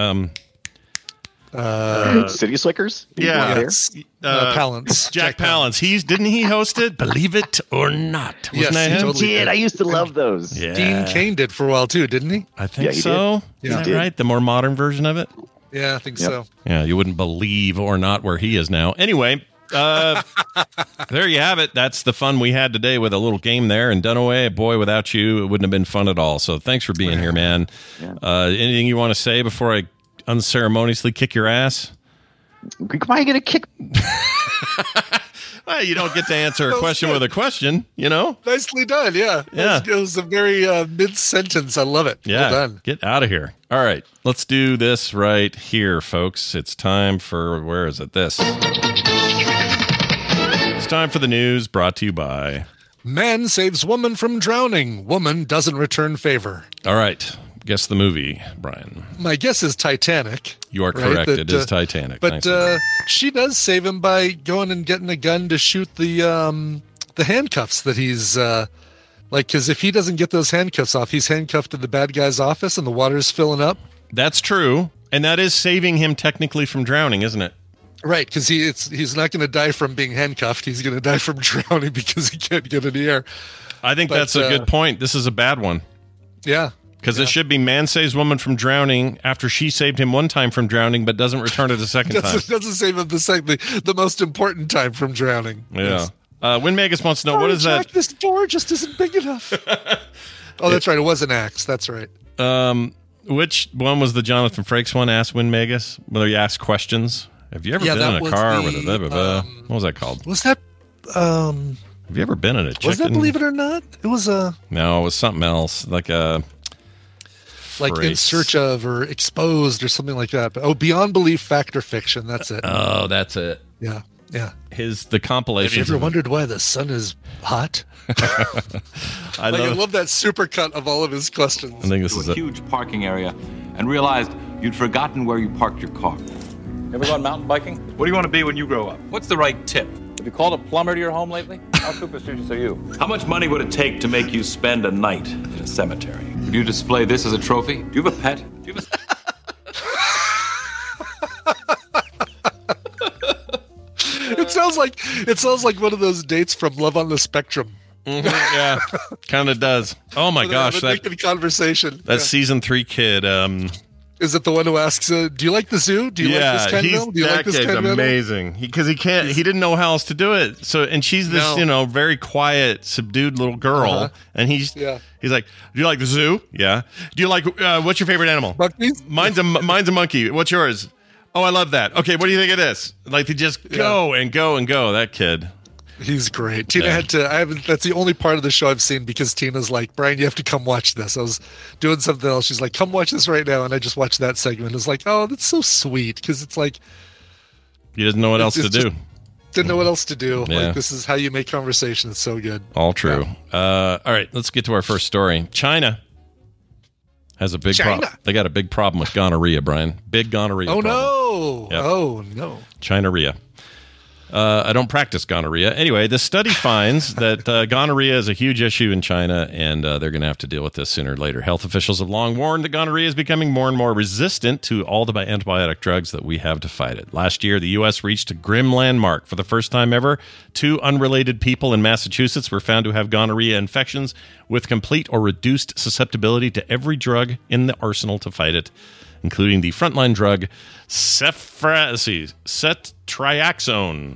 City Slickers? Palance. Jack Palance. Didn't he host it? Believe it or not. Yes, he totally did. I used to love those. Yeah. Dean Cain did for a while too, didn't he? I think so. Yeah, is that right? The more modern version of it? Yeah, I think so. Yeah, you wouldn't believe or not where he is now. Anyway, there you have it. That's the fun we had today with a little game there. And Dunaway, boy, without you, it wouldn't have been fun at all. So thanks for being here, man. Yeah. Anything you want to say before I unceremoniously kick your ass? Why are you going to kick? Well, you don't get to answer a question with a question, you know? Nicely done, yeah. It was a very mid-sentence. I love it. Yeah, well done. Get out of here. All right, let's do this right here, folks. It's time for, where is it? This. It's time for the news brought to you by... Man saves woman from drowning. Woman doesn't return favor. All right. Guess the movie, Brian. My guess is Titanic. You are correct. Right? It is Titanic. But she does save him by going and getting a gun to shoot the handcuffs that he's because if he doesn't get those handcuffs off, he's handcuffed in the bad guy's office and the water's filling up. That's true. And that is saving him technically from drowning, isn't it? Right, because he's not going to die from being handcuffed. He's going to die from drowning because he can't get in the air. I think that's a good point. This is a bad one. Yeah. Because it should be man saves woman from drowning after she saved him one time from drowning, but doesn't return it a second time. Doesn't save him the most important time from drowning. Yeah. Win Magus wants to know, what is that? This door just isn't big enough. Oh, that's right. It was an axe. That's right. Which one was the Jonathan Frakes one? Ask Win Magus, whether you ask questions. Have you ever been in a car with a blah, blah, blah? What was that called? Was that? Have you ever been in a chicken? Was that Believe It or Not? It was a. No, it was something else. Like In Search of or Exposed or something like that. But, Beyond Belief, Fact or Fiction. That's it. Oh, that's it. Yeah. Yeah. The compilation. Have you ever wondered why the sun is hot? I love that supercut of all of his questions. I think this is a huge parking area and realized you'd forgotten where you parked your car. Ever gone mountain biking? What do you want to be when you grow up? What's the right tip? Have you called a plumber to your home lately? How superstitious are you? How much money would it take to make you spend a night in a cemetery? Would you display this as a trophy? Do you have a pet? Do you have It sounds like one of those dates from Love on the Spectrum. Mm-hmm, yeah, kind of does. Oh my gosh, that conversation. That's season 3 kid. Is it the one who asks, "Do you like the zoo? Do you like this kind of animal? Do you like this kind of animal?" Amazing. Because he didn't know how else to do it. So, and she's this, very quiet, subdued little girl, and he's like, "Do you like the zoo? Yeah. Do you like what's your favorite animal? Monkeys. Mine's a monkey. What's yours? Oh, I love that. Okay, what do you think of this? Like they just go and go and go. That kid. He's great. Tina had to. That's the only part of the show I've seen because Tina's like, Brian, you have to come watch this. I was doing something else. She's like, come watch this right now, and I just watched that segment. It's like, oh, that's so sweet because it's like he doesn't know what else to do. Didn't know what else to do. Yeah. Like this is how you make conversation. It's so good. All true. Yeah. All right, let's get to our first story. China has a big problem. They got a big problem with gonorrhea, Brian. Big gonorrhea. Oh problem. no! Yep. Oh no! China-rhea. I don't practice gonorrhea. Anyway, this study finds that gonorrhea is a huge issue in China, and they're going to have to deal with this sooner or later. Health officials have long warned that gonorrhea is becoming more and more resistant to all the antibiotic drugs that we have to fight it. Last year, the U.S. reached a grim landmark. For the first time ever, 2 unrelated people in Massachusetts were found to have gonorrhea infections with complete or reduced susceptibility to every drug in the arsenal to fight it, including the frontline drug ceftriaxone.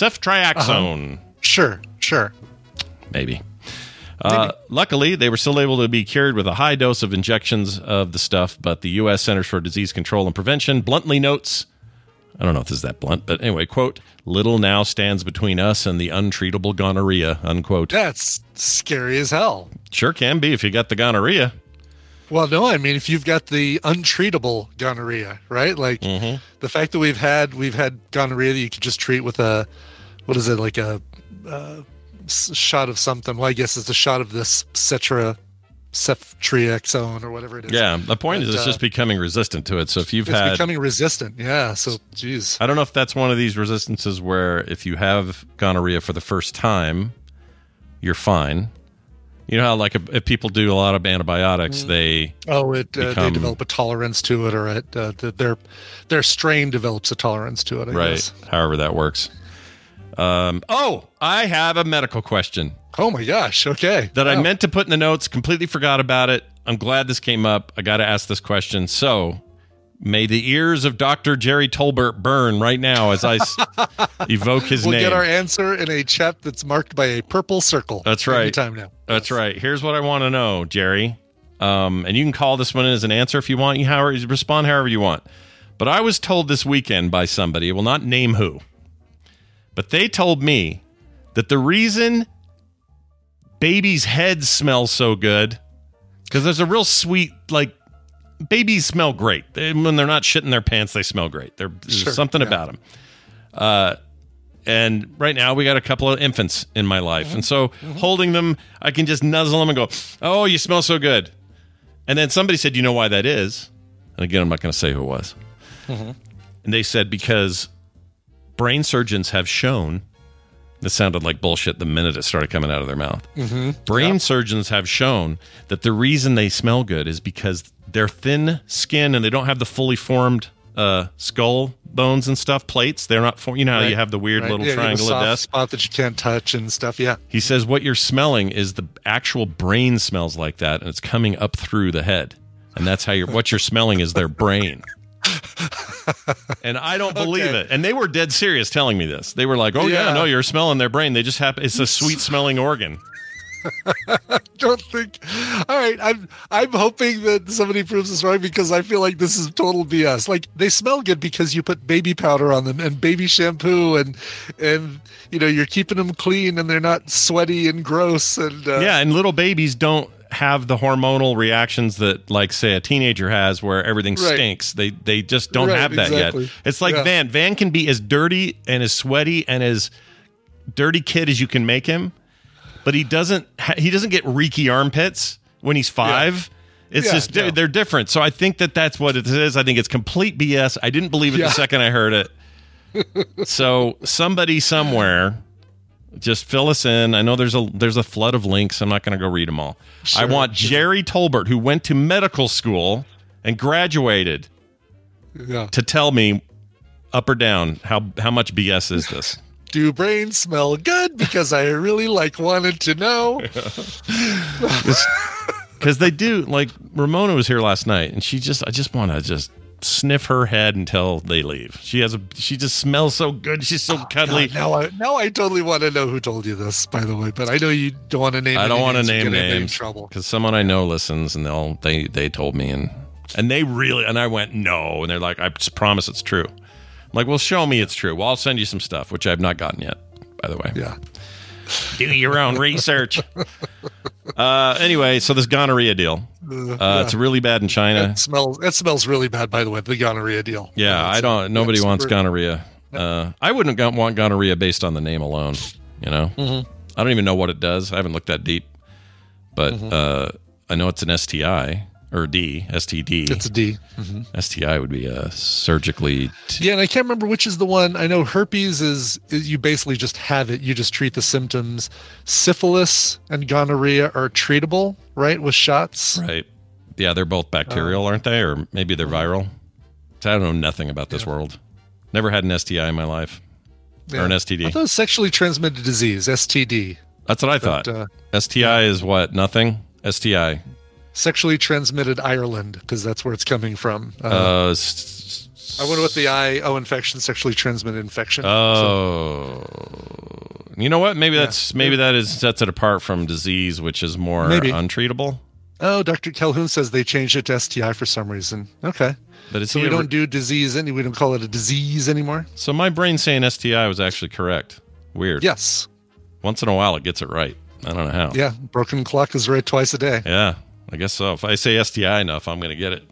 Sure. Maybe. Luckily, they were still able to be cured with a high dose of injections of the stuff, but the U.S. Centers for Disease Control and Prevention bluntly notes, I don't know if this is that blunt, but anyway, quote, little now stands between us and the untreatable gonorrhea, unquote. That's scary as hell. Sure can be if you got the gonorrhea. Well, no, I mean, if you've got the untreatable gonorrhea, right? Like the fact that we've had gonorrhea that you could just treat with a shot of something. Well, I guess it's a shot of this ceftriaxone or whatever it is. Yeah, the point is it's just becoming resistant to it. So if it's becoming resistant, yeah. So, geez. I don't know if that's one of these resistances where if you have gonorrhea for the first time, you're fine. You know how, like, if people do a lot of antibiotics, they they develop a tolerance to it, or their strain develops a tolerance to it. I guess. However that works. I have a medical question. Oh my gosh! Okay, I meant to put in the notes. Completely forgot about it. I'm glad this came up. I got to ask this question. So, may the ears of Dr. Jerry Tolbert burn right now as I evoke his name. We'll get our answer in a chat that's marked by a purple circle. That's right. Anytime now. That's right. Here's what I want to know, Jerry. And you can call this one in as an answer if you want. Respond however you want. But I was told this weekend by somebody, I will not name who, but they told me that the reason babies' heads smell so good, because there's a real sweet, like, babies smell great. When they're not shitting their pants, they smell great. There's something about them. And right now we got a couple of infants in my life. And so holding them, I can just nuzzle them and go, oh, you smell so good. And then somebody said, you know why that is? And again, I'm not going to say who it was. And they said, because brain surgeons have shown, this sounded like bullshit the minute it started coming out of their mouth. Brain surgeons have shown that the reason they smell good is because they're thin skin and they don't have the fully formed skull bones and stuff, plates. They're not, you know how you have the weird little triangle of death spot that you can't touch and stuff. Yeah. He says what you're smelling is the actual brain smells like that, and it's coming up through the head, and that's how what you're smelling is their brain. And I don't believe it. And they were dead serious telling me this. They were like, "Oh yeah, no, you're smelling their brain. They just happen. It's a sweet smelling organ." I don't think. All right, I'm hoping that somebody proves this wrong, because I feel like this is total BS. Like, they smell good because you put baby powder on them and baby shampoo, and you know, you're keeping them clean and they're not sweaty and gross. And and little babies don't have the hormonal reactions that, like, say, a teenager has, where everything stinks. They just don't have that yet. It's like Van can be as dirty and as sweaty and as dirty kid as you can make him, but he doesn't get reeky armpits when he's 5. It's just they're different. So I think that's what it is. I think it's complete BS. I didn't believe it the second I heard it. So somebody somewhere, just fill us in. I know there's a flood of links. I'm not going to go read them all. I want Jerry Tolbert, who went to medical school and graduated, to tell me up or down how much BS is this. Do brains smell good? Because I really wanted to know. Because they do. Like, Ramona was here last night, and I just want to just sniff her head until they leave. She just smells so good. She's so cuddly. God, now I totally want to know who told you this, by the way. But I know you don't want to name. I don't want to name names because someone I know listens, and they told me, and they really, and I went no, and they're like, I just promise it's true. I'm like, well, show me it's true. Well, I'll send you some stuff, which I have not gotten yet, by the way. Yeah. Do your own research. Anyway, so this gonorrhea deal. It's really bad in China. It smells really bad, by the way, the gonorrhea deal. Yeah, nobody wants gonorrhea. I wouldn't want gonorrhea based on the name alone, you know? I don't even know what it does. I haven't looked that deep. But I know it's an STI. Or STD. It's a D. STI would be surgically. And I can't remember which is the one. I know herpes is you basically just have it. You just treat the symptoms. Syphilis and gonorrhea are treatable, right, with shots. Right. Yeah, they're both bacterial, aren't they? Or maybe they're viral. I don't know nothing about this world. Never had an STI in my life. Or an STD. I thought it was sexually transmitted disease, STD. That's what I thought. STI is what? Nothing? STI. Sexually transmitted Ireland, because that's where it's coming from. I wonder what the infection, sexually transmitted infection. You know what? Maybe that sets it apart from disease, which is more untreatable. Oh, Dr. Calhoun says they changed it to STI for some reason. Okay, but we don't do disease we don't call it a disease anymore. So my brain saying STI was actually correct. Weird. Yes. Once in a while, it gets it right. I don't know how. Yeah, broken clock is right twice a day. Yeah. I guess so. If I say STI enough, I'm going to get it.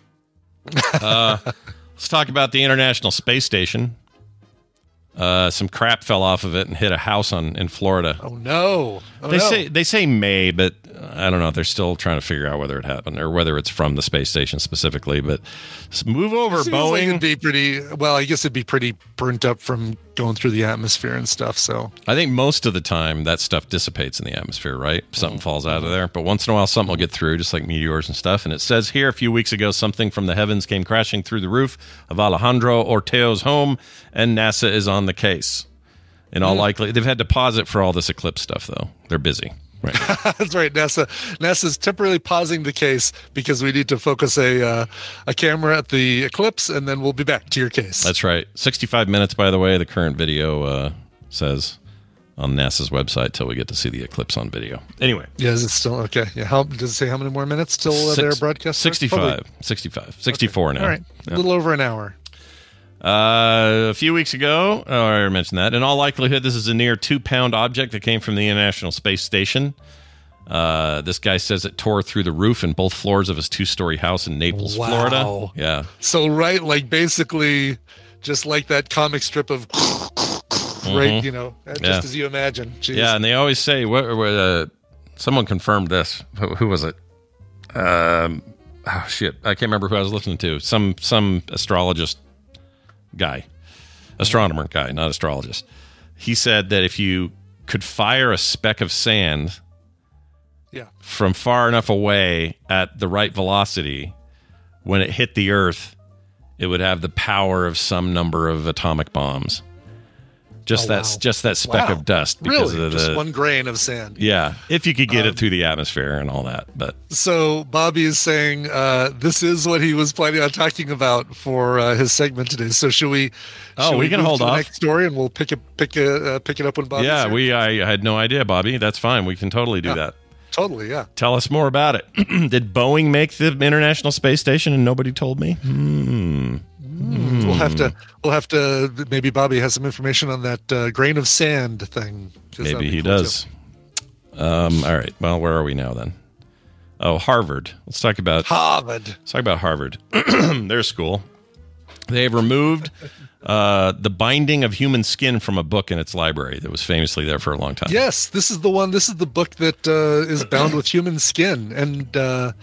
Let's talk about the International Space Station. Some crap fell off of it and hit a house in Florida. Oh no! They say May, but I don't know. They're still trying to figure out whether it happened or whether it's from the space station specifically. But move over, Boeing. Like it'd be pretty. Well, I guess it'd be pretty burnt up from going through the atmosphere and stuff. So I think most of the time that stuff dissipates in the atmosphere, right? Something falls out of there, but once in a while something will get through, just like meteors and stuff. And it says here, a few weeks ago, something from the heavens came crashing through the roof of Alejandro Orteo's home, and NASA is on the case. In all likelihood, they've had to pause it for all this eclipse stuff, though. They're busy. Right. That's right. NASA's temporarily pausing the case because we need to focus a camera at the eclipse, and then we'll be back to your case. That's right. 65 minutes, by the way, the current video says on NASA's website till we get to see the eclipse on video. Anyway. Yeah, is it still okay? Yeah. Does it say how many more minutes till their broadcast? 65. 64 now. All right. Yeah. A little over an hour. A few weeks ago, I already mentioned that. In all likelihood, this is a near 2-pound object that came from the International Space Station. This guy says it tore through the roof and both floors of his 2-story house in Naples, Florida. Yeah. So, right, like basically just like that comic strip of right, just as you imagine. Jeez. Yeah, and they always say, someone confirmed this. Who was it? Shit, I can't remember who I was listening to. Some astrologist guy. Astronomer guy, not astrologist. He said that if you could fire a speck of sand from far enough away at the right velocity, when it hit the Earth, it would have the power of some number of atomic bombs. Just that speck of dust. Because really? Of just one grain of sand. Yeah, if you could get it through the atmosphere and all that. But so Bobby is saying this is what he was planning on talking about for his segment today. So should we? We can hold off. The next story, and we'll pick it up when Bobby's here. I had no idea, Bobby. That's fine. We can totally do that. Totally, yeah. Tell us more about it. Did Boeing make the International Space Station and nobody told me? We'll have to. Maybe Bobby has some information on that grain of sand thing. Maybe he does. All right. Well, where are we now then? Oh, Harvard. Let's talk about Harvard. Let's talk about Harvard. Their school. They have removed the binding of human skin from a book in its library that was famously there for a long time. Yes, this is the one. This is the book that is bound with human skin. And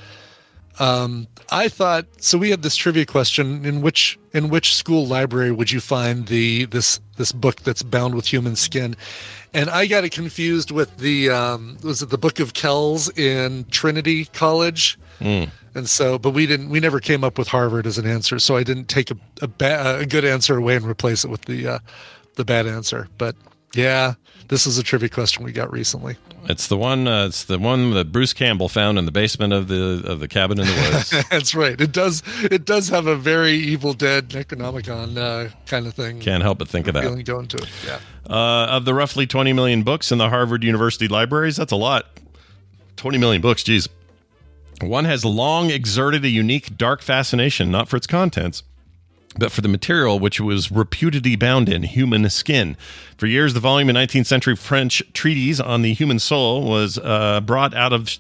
I thought, so we had this trivia question: in which school library would you find this book that's bound with human skin? And I got it confused with the was it the Book of Kells in Trinity College? And so, but we never came up with Harvard as an answer, so I didn't take a good answer away and replace it with the bad answer. But yeah, this is a trivia question we got recently. It's the one. It's the one that Bruce Campbell found in the basement of the cabin in the woods. That's right. It does have a very Evil Dead Necronomicon kind of thing. Can't help but think of that. Feeling going to it. Yeah. Of the roughly 20 million books in the Harvard University libraries, that's a lot. 20 million books. Geez. One has long exerted a unique dark fascination, not for its contents, but for the material which was reputedly bound in, human skin. For years, the volume of 19th century French treatise on the human soul was brought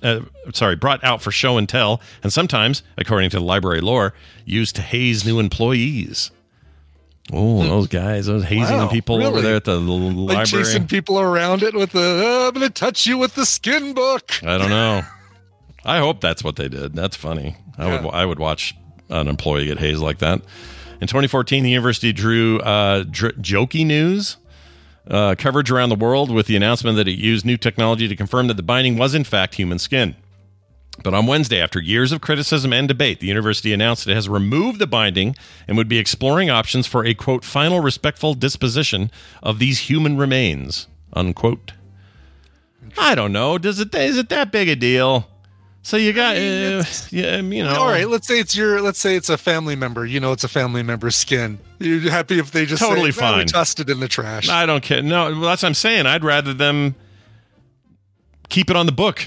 out for show and tell, and sometimes, according to the library lore, used to haze new employees. Oh, those guys, those hazing people really? over there at the library. Like chasing people around it with the, I'm going to touch you with the skin book. I don't know. I hope that's what they did. That's funny. I would watch an employee get hazed like that. In 2014, the university drew jokey news coverage around the world with the announcement that it used new technology to confirm that the binding was in fact human skin. But on Wednesday, after years of criticism and debate, the university announced it has removed the binding and would be exploring options for a, quote, final respectful disposition of these human remains, unquote. I don't know. Is it that big a deal? So you got, All right, let's say it's a family member. It's a family member's skin. You're happy if they just totally say, fine. We tossed it in the trash. I don't care. No, that's what I'm saying. I'd rather them keep it on the book.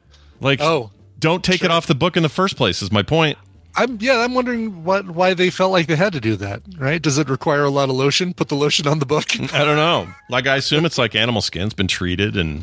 Don't take it off the book in the first place. Is my point. I'm wondering why they felt like they had to do that. Right? Does it require a lot of lotion? Put the lotion on the book. I don't know. Like I assume it's like animal skin's been treated and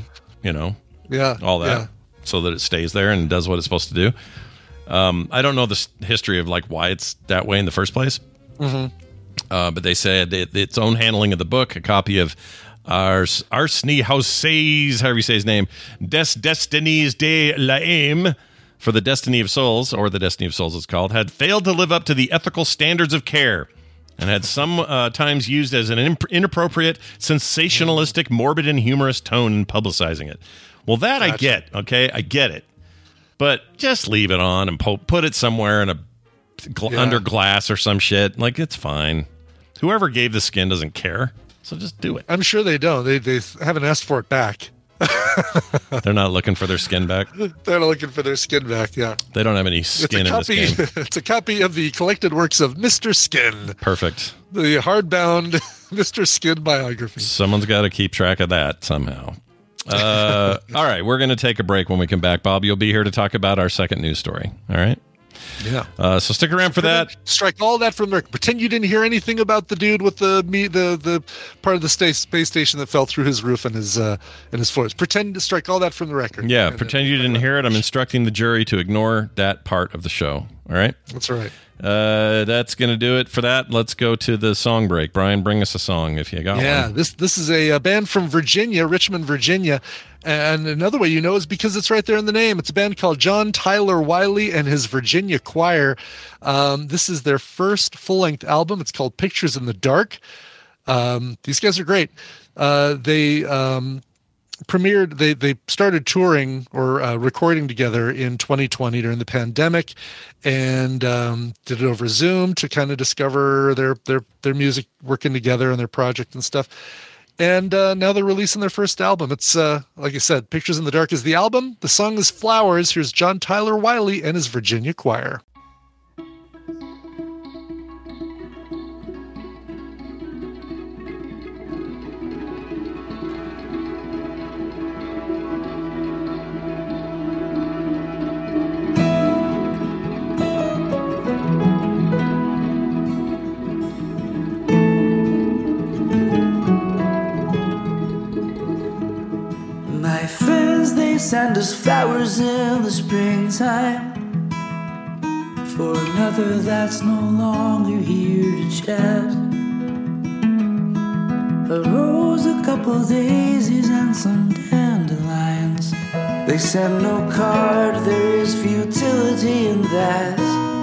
all that. Yeah. So that it stays there and does what it's supposed to do. I don't know the history of why it's that way in the first place. Mm-hmm. But they said its own handling of the book, a copy of Arsene Houssaye's, however you say his name, Des Destinies de l'Âme, for the Destiny of Souls, or the Destiny of Souls it's called, had failed to live up to the ethical standards of care and had sometimes used as an inappropriate, sensationalistic, morbid, and humorous tone in publicizing it. Well, that gotcha. I get, okay? I get it. But just leave it on and put it somewhere in under glass or some shit. It's fine. Whoever gave the skin doesn't care, so just do it. I'm sure they don't. They haven't asked for it back. They're not looking for their skin back? They're not looking for their skin back, yeah. They don't have any skin in this game. It's a copy of the collected works of Mr. Skin. Perfect. The hardbound Mr. Skin biography. Someone's got to keep track of that somehow. All right, we're going to take a break. When we come back, Bob, you'll be here to talk about our second news story. All right? Yeah. So stick around for that. Strike all that from the record. Pretend you didn't hear anything about the dude with the part of the space station that fell through his roof and his forest. Pretend to strike all that from the record. Yeah, pretend you didn't hear it. I'm instructing the jury to ignore that part of the show. All right. That's right. That's going to do it for that. Let's go to the song break. Brian, bring us a song if you got one. Yeah, this is a band from Virginia, Richmond, Virginia. And another way you know is because it's right there in the name. It's a band called John Tyler Wiley and his Virginia Choir. This is their first full-length album. It's called Pictures in the Dark. These guys are great. They started touring or recording together in 2020 during the pandemic, and did it over Zoom to kind of discover their music working together and their project and stuff. And now they're releasing their first album. It's like I said, Pictures in the Dark is the album. The song is Flowers. Here's John Tyler Wiley and his Virginia Choir. Send us flowers in the springtime for another that's no longer here to chat. A rose, a couple daisies, and some dandelions. They send no card, there is futility in that.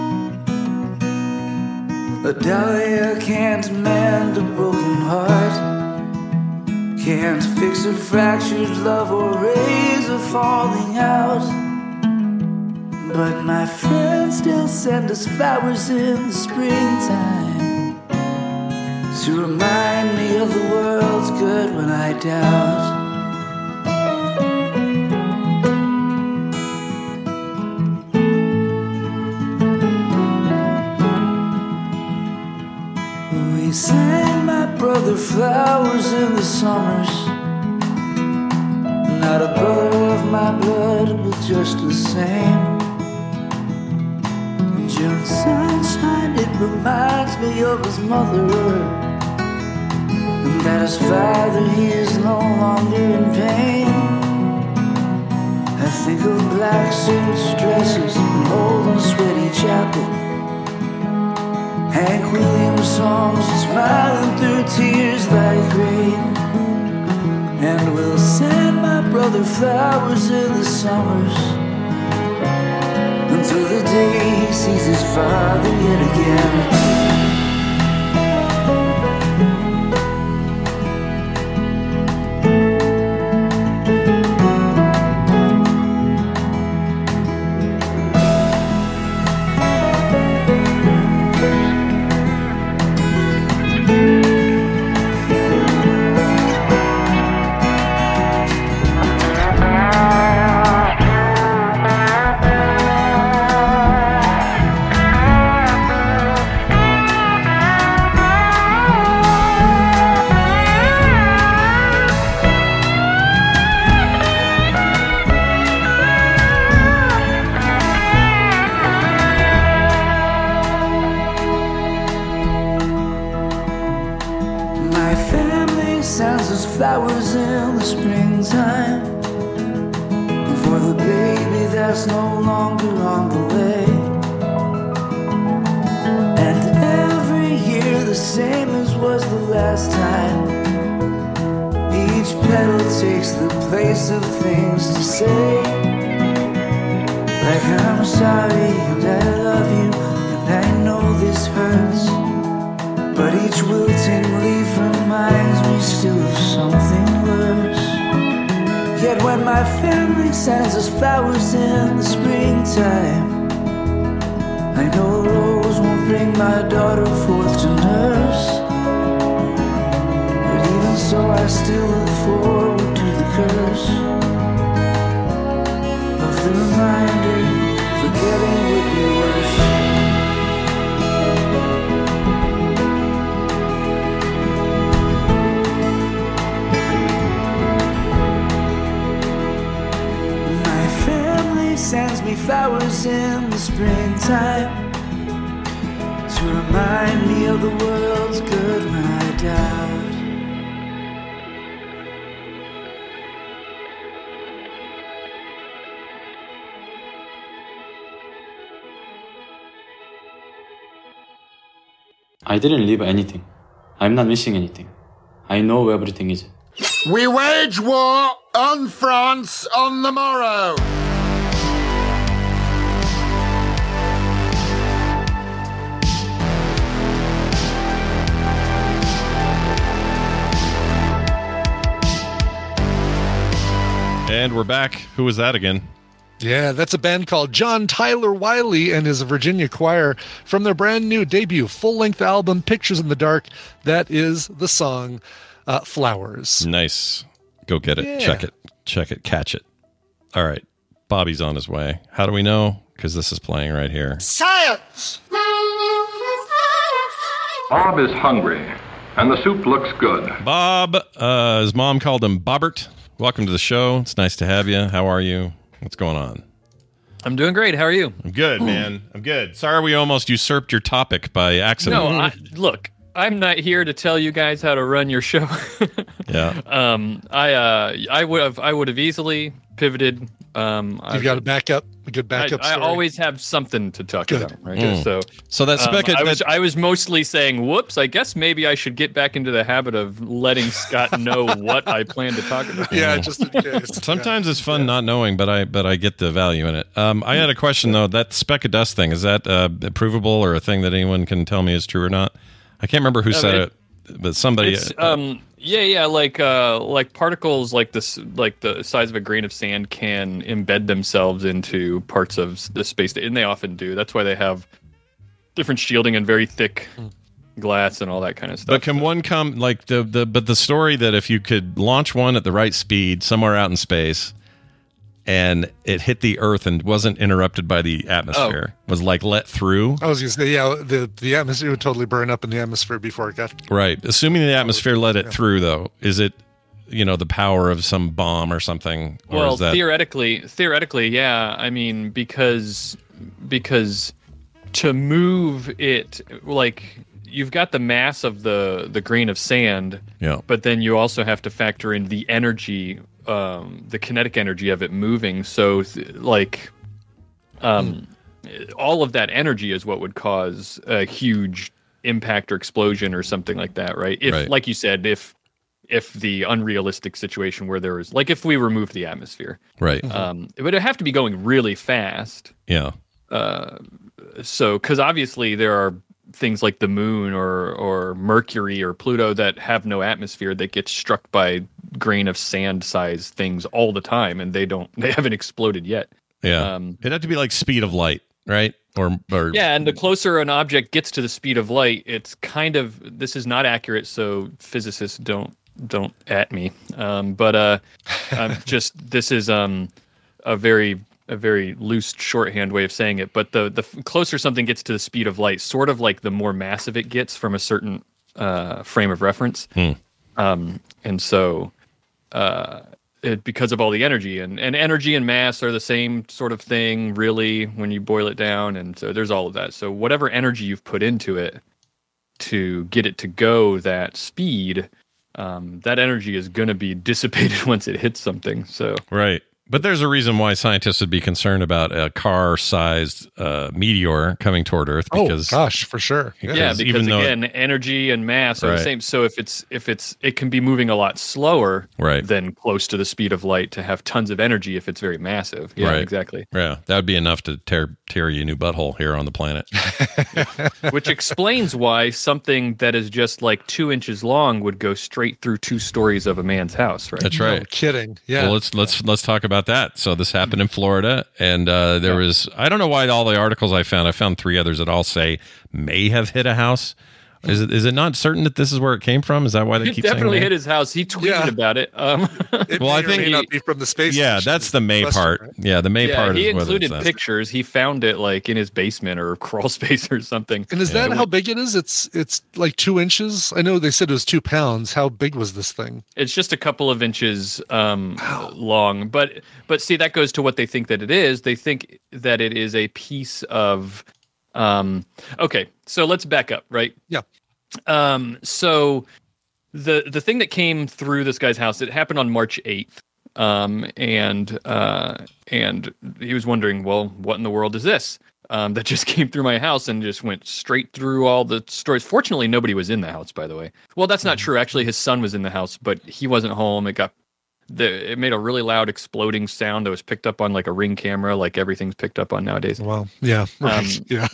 A dahlia can't mend a broken heart, can't fix a fractured love or raise a falling out. But my friends still send us flowers in the springtime to remind me of the world's good when I doubt. We sang my brother flowers in the summers. Not a brother of my blood, but just the same. June sunshine, it reminds me of his mother, and that his father, he is no longer in pain. I think of black suits, dresses, and old and sweaty chapel, Hank Williams songs, smiling through tears like rain. And we'll send my brother flowers in the summers until the day he sees his father yet again. Flowers in the springtime for the baby that's no longer on the way. And every year the same as was the last time. Each petal takes the place of things to say, like I'm sorry and I love you and I know this hurts, but each wilting leaf reminds me still of something worse. Yet when my family sends us flowers in the springtime, I know a rose won't bring my daughter forth to nurse. But even so I still look forward to the curse of the reminder, forgetting would be worse. Sends me flowers in the springtime to remind me of the world's good when I doubt. I didn't leave anything. I'm not missing anything. I know where everything is. We wage war on France on the morrow. And we're back. Who was that again? Yeah, that's a band called John Tyler Wiley and his Virginia Choir from their brand new debut full-length album, Pictures in the Dark. That is the song Flowers. Nice. Go get it. Yeah. Check it. Catch it. All right. Bobby's on his way. How do we know? Because this is playing right here. Science! Bob is hungry, and the soup looks good. Bob, his mom called him Bobbert. Welcome to the show. It's nice to have you. How are you? What's going on? I'm doing great. How are you? I'm good, man. I'm good. Sorry we almost usurped your topic by accident. No, look, I'm not here to tell you guys how to run your show. Yeah. I would have easily pivoted. You've got a good backup I story. always have something to talk about, right? So that I was mostly saying, whoops, I guess maybe I should get back into the habit of letting Scott know what I plan to talk about. Yeah, just in case. Sometimes it's fun not knowing, but I get the value in it. I had a question though. That speck of dust thing, is that provable or a thing that anyone can tell me is true or not? I can't remember who said it, but somebody. It's, like particles like this, like the size of a grain of sand, can embed themselves into parts of the space, and they often do. That's why they have different shielding and very thick glass and all that kind of stuff. But can one come like the story that if you could launch one at the right speed somewhere out in space, and it hit the Earth and wasn't interrupted by the atmosphere, was like let through. I was going to say, yeah, the atmosphere would totally burn up in the atmosphere before it got... Right. Assuming the atmosphere let it through, though, is it, the power of some bomb or something? Or well, is that... theoretically, yeah. I mean, because to move it, like... You've got the mass of the grain of sand, but then you also have to factor in the energy, the kinetic energy of it moving. So, all of that energy is what would cause a huge impact or explosion or something like that, right? If, like you said, if the unrealistic situation where there was, like, if we removed the atmosphere, right? It would have to be going really fast. Yeah. So, because obviously there are things like the moon or Mercury or Pluto that have no atmosphere that get struck by grain of sand size things all the time, and they haven't exploded yet. Yeah. It'd have to be like speed of light, right? Or yeah, and the closer an object gets to the speed of light, it's kind of, this is not accurate, so physicists don't at me. This is a very loose shorthand way of saying it, but the closer something gets to the speed of light, sort of like the more massive it gets from a certain frame of reference. And so because of all the energy, and energy and mass are the same sort of thing, really, when you boil it down. And so there's all of that. So whatever energy you've put into it to get it to go that speed, that energy is going to be dissipated once it hits something. So right. But there's a reason why scientists would be concerned about a car-sized meteor coming toward Earth. Because, oh gosh, for sure. Because again, energy and mass are the same. So it can be moving a lot slower than close to the speed of light to have tons of energy if it's very massive. Yeah, exactly. Yeah, that would be enough to tear you a new butthole here on the planet. Which explains why something that is just like 2 inches long would go straight through 2 stories of a man's house. Right. That's right. No kidding. Yeah. Well, let's talk about that. So this happened in Florida, and there was, I don't know why all the articles I found 3 others that all say may have hit a house. Is it not certain that this is where it came from? Is that why they keep saying it? Definitely hit his house. He tweeted about it. I think may not be from the space station. That's the May part. Right? Yeah, the May part. He included pictures. He found it like in his basement or crawl space or something. And is that how big it is? It's like 2 inches. I know they said it was 2 pounds. How big was this thing? It's just a couple of inches long. But see, that goes to what they think that it is. They think that it is a piece of. Okay, so let's back up, right? Yeah. So the thing that came through this guy's house, it happened on March 8th. And he was wondering, well, what in the world is this? that just came through my house and just went straight through all the stories. Fortunately, nobody was in the house, by the way. Well, that's not true. Actually, his son was in the house, but he wasn't home. It made a really loud exploding sound that was picked up on like a Ring camera, like everything's picked up on nowadays. Well, yeah, right. Yeah.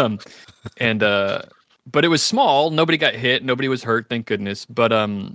But it was small. Nobody got hit. Nobody was hurt, thank goodness. But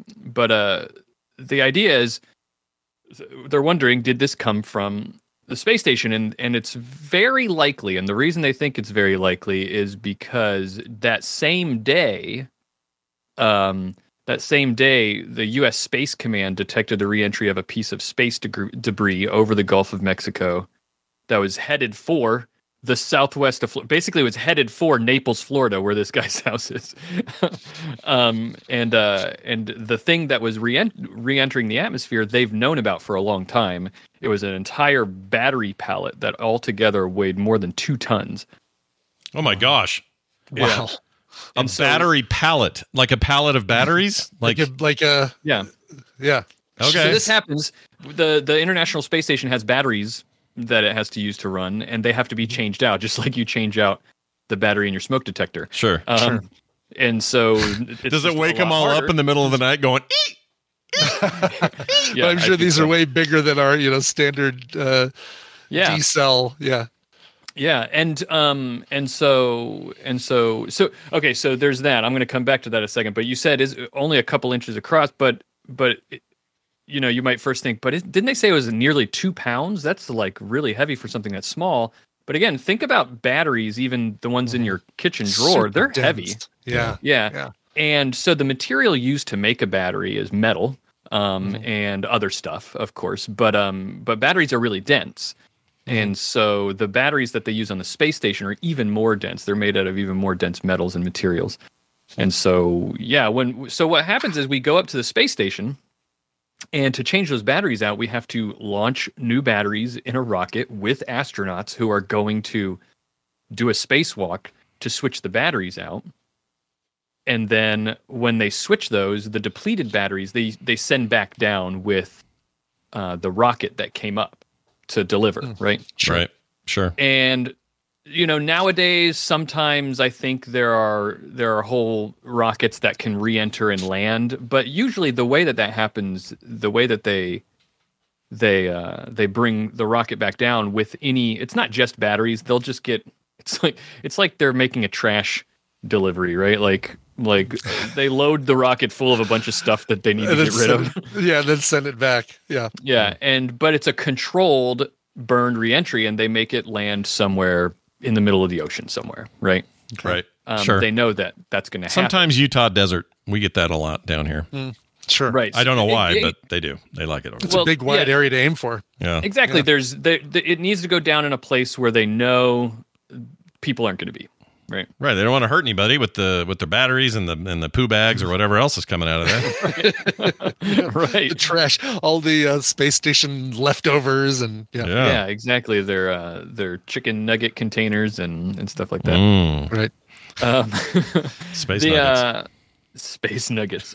the idea is, they're wondering, did this come from the space station? And it's very likely, and the reason they think it's very likely is because that same day, the U.S. Space Command detected the reentry of a piece of space debris over the Gulf of Mexico that was headed for the southwest of Florida. Basically, it was headed for Naples, Florida, where this guy's house is. And the thing that was re-entering the atmosphere, they've known about for a long time. It was an entire battery pallet that altogether weighed more than 2 tons. Oh my gosh! Wow. Yeah. Battery pallet, like a pallet of batteries, like a yeah. Okay. So this happens. The International Space Station has batteries that it has to use to run, and they have to be changed out, just like you change out the battery in your smoke detector. Sure. And so, does it wake them all up in the middle of the night, going? Yeah, I'm sure these are way bigger than our standard D-cell. Yeah. Yeah, and so okay, so there's that. I'm going to come back to that in a second. But you said is only a couple inches across, but you might first think, but didn't they say it was nearly 2 pounds? That's like really heavy for something that's small. But again, think about batteries, even the ones in your kitchen drawer. Super They're dense. heavy. Yeah. And so the material used to make a battery is metal, and other stuff, of course. But batteries are really dense. And so the batteries that they use on the space station are even more dense. They're made out of even more dense metals and materials. And so, what happens is we go up to the space station, and to change those batteries out, we have to launch new batteries in a rocket with astronauts who are going to do a spacewalk to switch the batteries out. And then when they switch those, the depleted batteries, they send back down with the rocket that came up to deliver, right? Right. Sure. And nowadays, sometimes I think there are whole rockets that can re-enter and land, but usually the way that happens, the way that they bring the rocket back down with it's not just batteries. They'll just get it's like they're making a trash delivery, right? Like they load the rocket full of a bunch of stuff that they need to get rid of. Then send it back. Yeah. Yeah, but it's a controlled burned re-entry, and they make it land somewhere in the middle of the ocean somewhere, right? Right. Sure. They know that that's going to happen. Sometimes Utah desert. We get that a lot down here. Sure. Right. I don't know why, but they do. They like it. It's a big, wide area to aim for. Yeah. Exactly. Yeah. It needs to go down in a place where they know people aren't going to be. Right. Right. They don't want to hurt anybody with their batteries and the poo bags or whatever else is coming out of there. Right. The trash, all the space station leftovers, and yeah, exactly. Their chicken nugget containers and stuff like that. Right. Space nuggets. Space nuggets.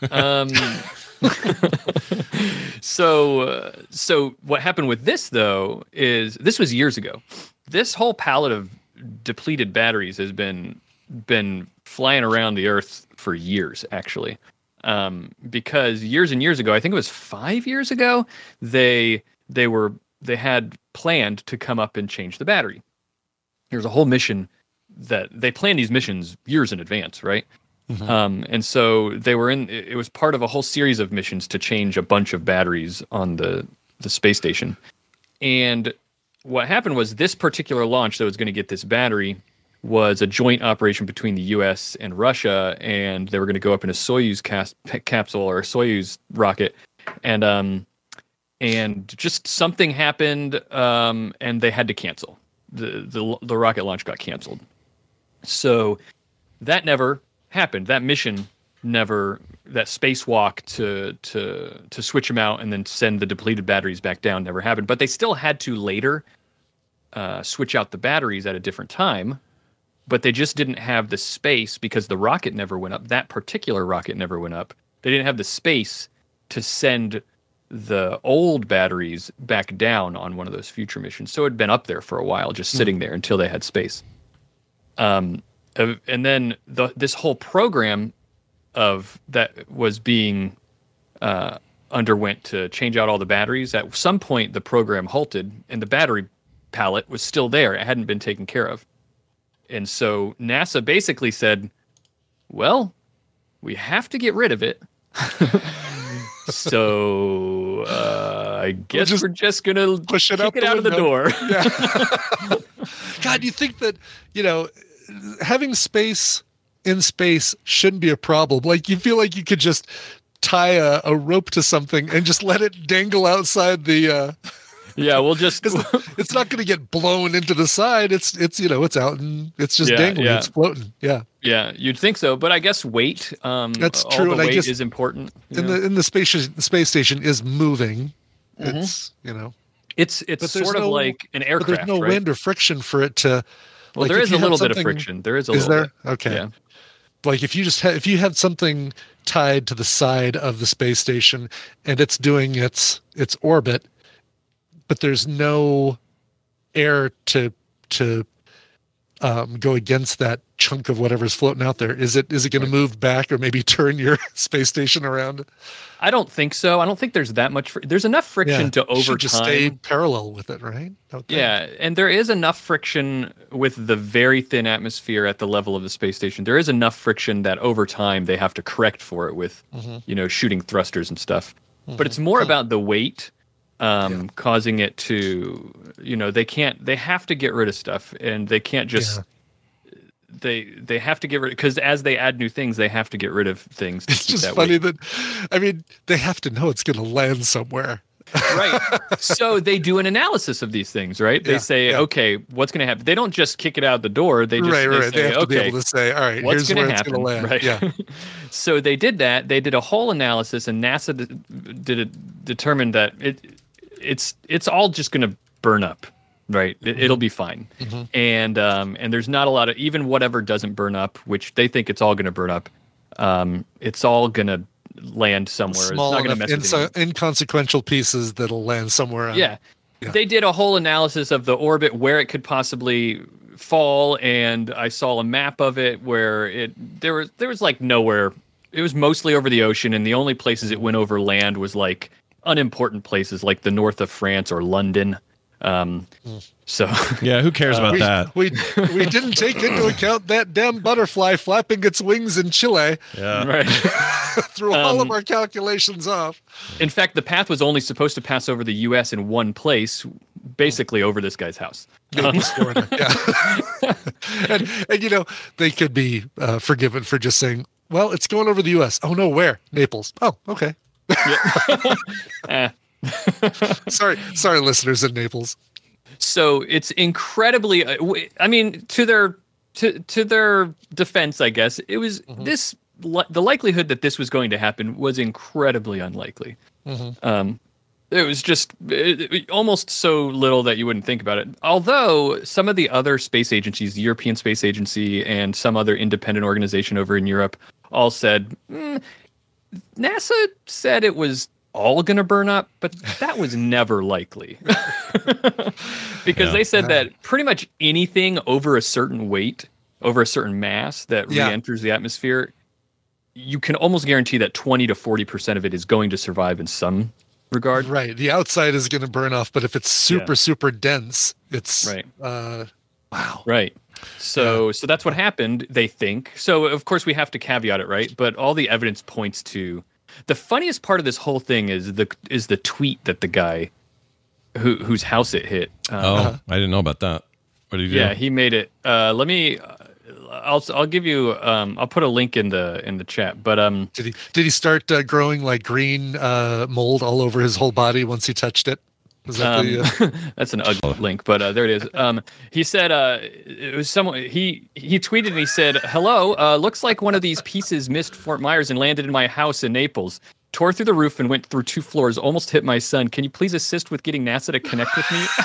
So what happened with this though is this was years ago. This whole pallet of depleted batteries has been flying around the Earth for years, actually, because years and years ago, I think it was 5 years ago, they had planned to come up and change the battery. There's a whole mission that they plan these missions years in advance, right? And so it was part of a whole series of missions to change a bunch of batteries on the space station. And what happened was this particular launch that was going to get this battery was a joint operation between the U.S. and Russia, and they were going to go up in a Soyuz capsule or a Soyuz rocket, and just something happened, and they had to cancel. The rocket launch got canceled, so that never happened. That mission never. That spacewalk to switch them out and then send the depleted batteries back down never happened. But they still had to later switch out the batteries at a different time. But they just didn't have the space because the rocket never went up. That particular rocket never went up. They didn't have the space to send the old batteries back down on one of those future missions. So it had been up there for a while, just sitting there until they had space. And then this whole program of that was being underwent to change out all the batteries. At some point, the program halted, and the battery pallet was still there. It hadn't been taken care of. And so NASA basically said, well, we have to get rid of it. So I guess we're just going to push it kick it out of the door. Yeah. God, you think that, having space in space shouldn't be a problem. Like, you feel like you could just tie a rope to something and just let it dangle outside the... Yeah, we'll just... it's not going to get blown into the side. It's out and it's just dangling. Yeah. It's floating. Yeah. Yeah, you'd think so, but I guess weight. That's true. All the and weight I guess is important. In the space station is moving. Mm-hmm. It's sort of like an aircraft. But there's no wind or friction for it to. Well, there is a little bit of friction. There is a little. Is there? Bit. Okay. Yeah. Like if you had something tied to the side of the space station and it's doing its orbit, but there's no air to go against that chunk of whatever's floating out there. Is it going to move back or maybe turn your space station around? I don't think so. I don't think there's that much. There's enough friction to over time. Just stay parallel with it, right? Okay. Yeah, and there is enough friction with the very thin atmosphere at the level of the space station. There is enough friction that over time they have to correct for it with, shooting thrusters and stuff. But it's more about the weight. Causing it to, they have to get rid of stuff, and they can't just, they have to get rid of, because as they add new things, they have to get rid of things. It's just funny that, they have to know it's going to land somewhere. Right. So they do an analysis of these things, right? They say, okay, what's going to happen? They don't just kick it out the door. They just they have to be okay, able to say, all right, what's here's where gonna it's going to land. Right. Yeah. So they did that. They did a whole analysis, and NASA determined that it's all just going to burn up, right? It'll be fine. And there's not a lot of, even whatever doesn't burn up, which they think it's all going to burn up, it's all going to land somewhere. Small it's not going to mess with inconsequential pieces that'll land somewhere. Yeah. They did a whole analysis of the orbit, where it could possibly fall, and I saw a map of it where there was like nowhere. It was mostly over the ocean, and the only places it went over land was like unimportant places like the north of France or London. So yeah, who cares about that? We didn't take into account that damn butterfly flapping its wings in Chile. Yeah, right. Threw all of our calculations off. In fact, the path was only supposed to pass over the U.S. in one place, basically over this guy's house. Florida. Yeah. and they could be forgiven for just saying, well, it's going over the U.S. Oh no, where? Naples. Oh, okay. Sorry, listeners in Naples. So it's incredibly. To their defense, I guess it was this. The likelihood that this was going to happen was incredibly unlikely. It was just almost so little that you wouldn't think about it. Although some of the other space agencies, the European Space Agency and some other independent organization over in Europe, all said. NASA said it was all going to burn up, but that was never likely. Because they said that pretty much anything over a certain weight, over a certain mass that re-enters the atmosphere, you can almost guarantee that 20 to 40% of it is going to survive in some regard. Right. The outside is going to burn off, but if it's super dense, it's... Right. Wow. Right. So that's what happened, they think. So, of course, we have to caveat it, right? But all the evidence points to... The funniest part of this whole thing is the tweet that the guy whose house it hit. I didn't know about that. What did he do? Yeah, he made it. Let me... I'll give you... I'll put a link in the chat. But Did he start growing like green mold all over his whole body once he touched it? Was that that's an ugly link, but there it is. He said it was someone. He tweeted and he said, "Hello, looks like one of these pieces missed Fort Myers and landed in my house in Naples. Tore through the roof and went through 2 floors. Almost hit my son. Can you please assist with getting NASA to connect with me?"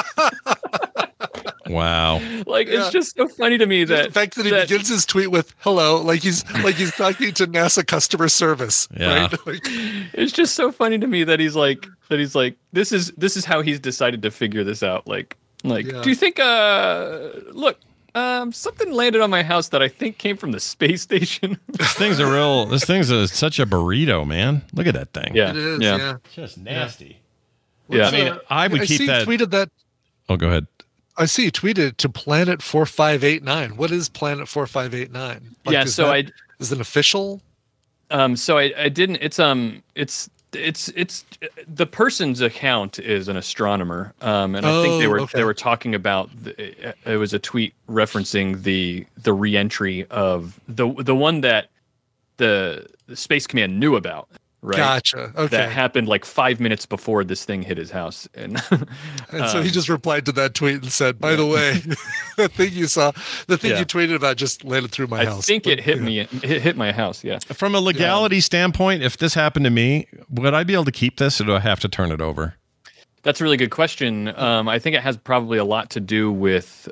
Wow. It's just so funny to me that the fact that he begins his tweet with "hello," like he's talking to NASA customer service. Yeah. Right? It's just so funny to me that he's like this is how he's decided to figure this out. Do you think look, Something landed on my house that I think came from the space station. This thing's such a burrito, man. Look at that thing. Yeah. It is, yeah. Just nasty. Yeah. I mean, I would keep that. Tweeted that. Oh, go ahead. I see you tweeted to Planet 4589. What is Planet 4589? Like, Yeah, so is it official? So I didn't. It's the person's account is an astronomer, and I think they were talking about it was a tweet referencing the re-entry of the one that the Space Command knew about. Right. Gotcha. Okay. That happened like 5 minutes before this thing hit his house, and so he just replied to that tweet and said, "By the way, the thing you tweeted about just landed through my house." I think it hit me. It hit my house. Yeah. From a legality standpoint, if this happened to me, would I be able to keep this, or do I have to turn it over? That's a really good question. I think it has probably a lot to do with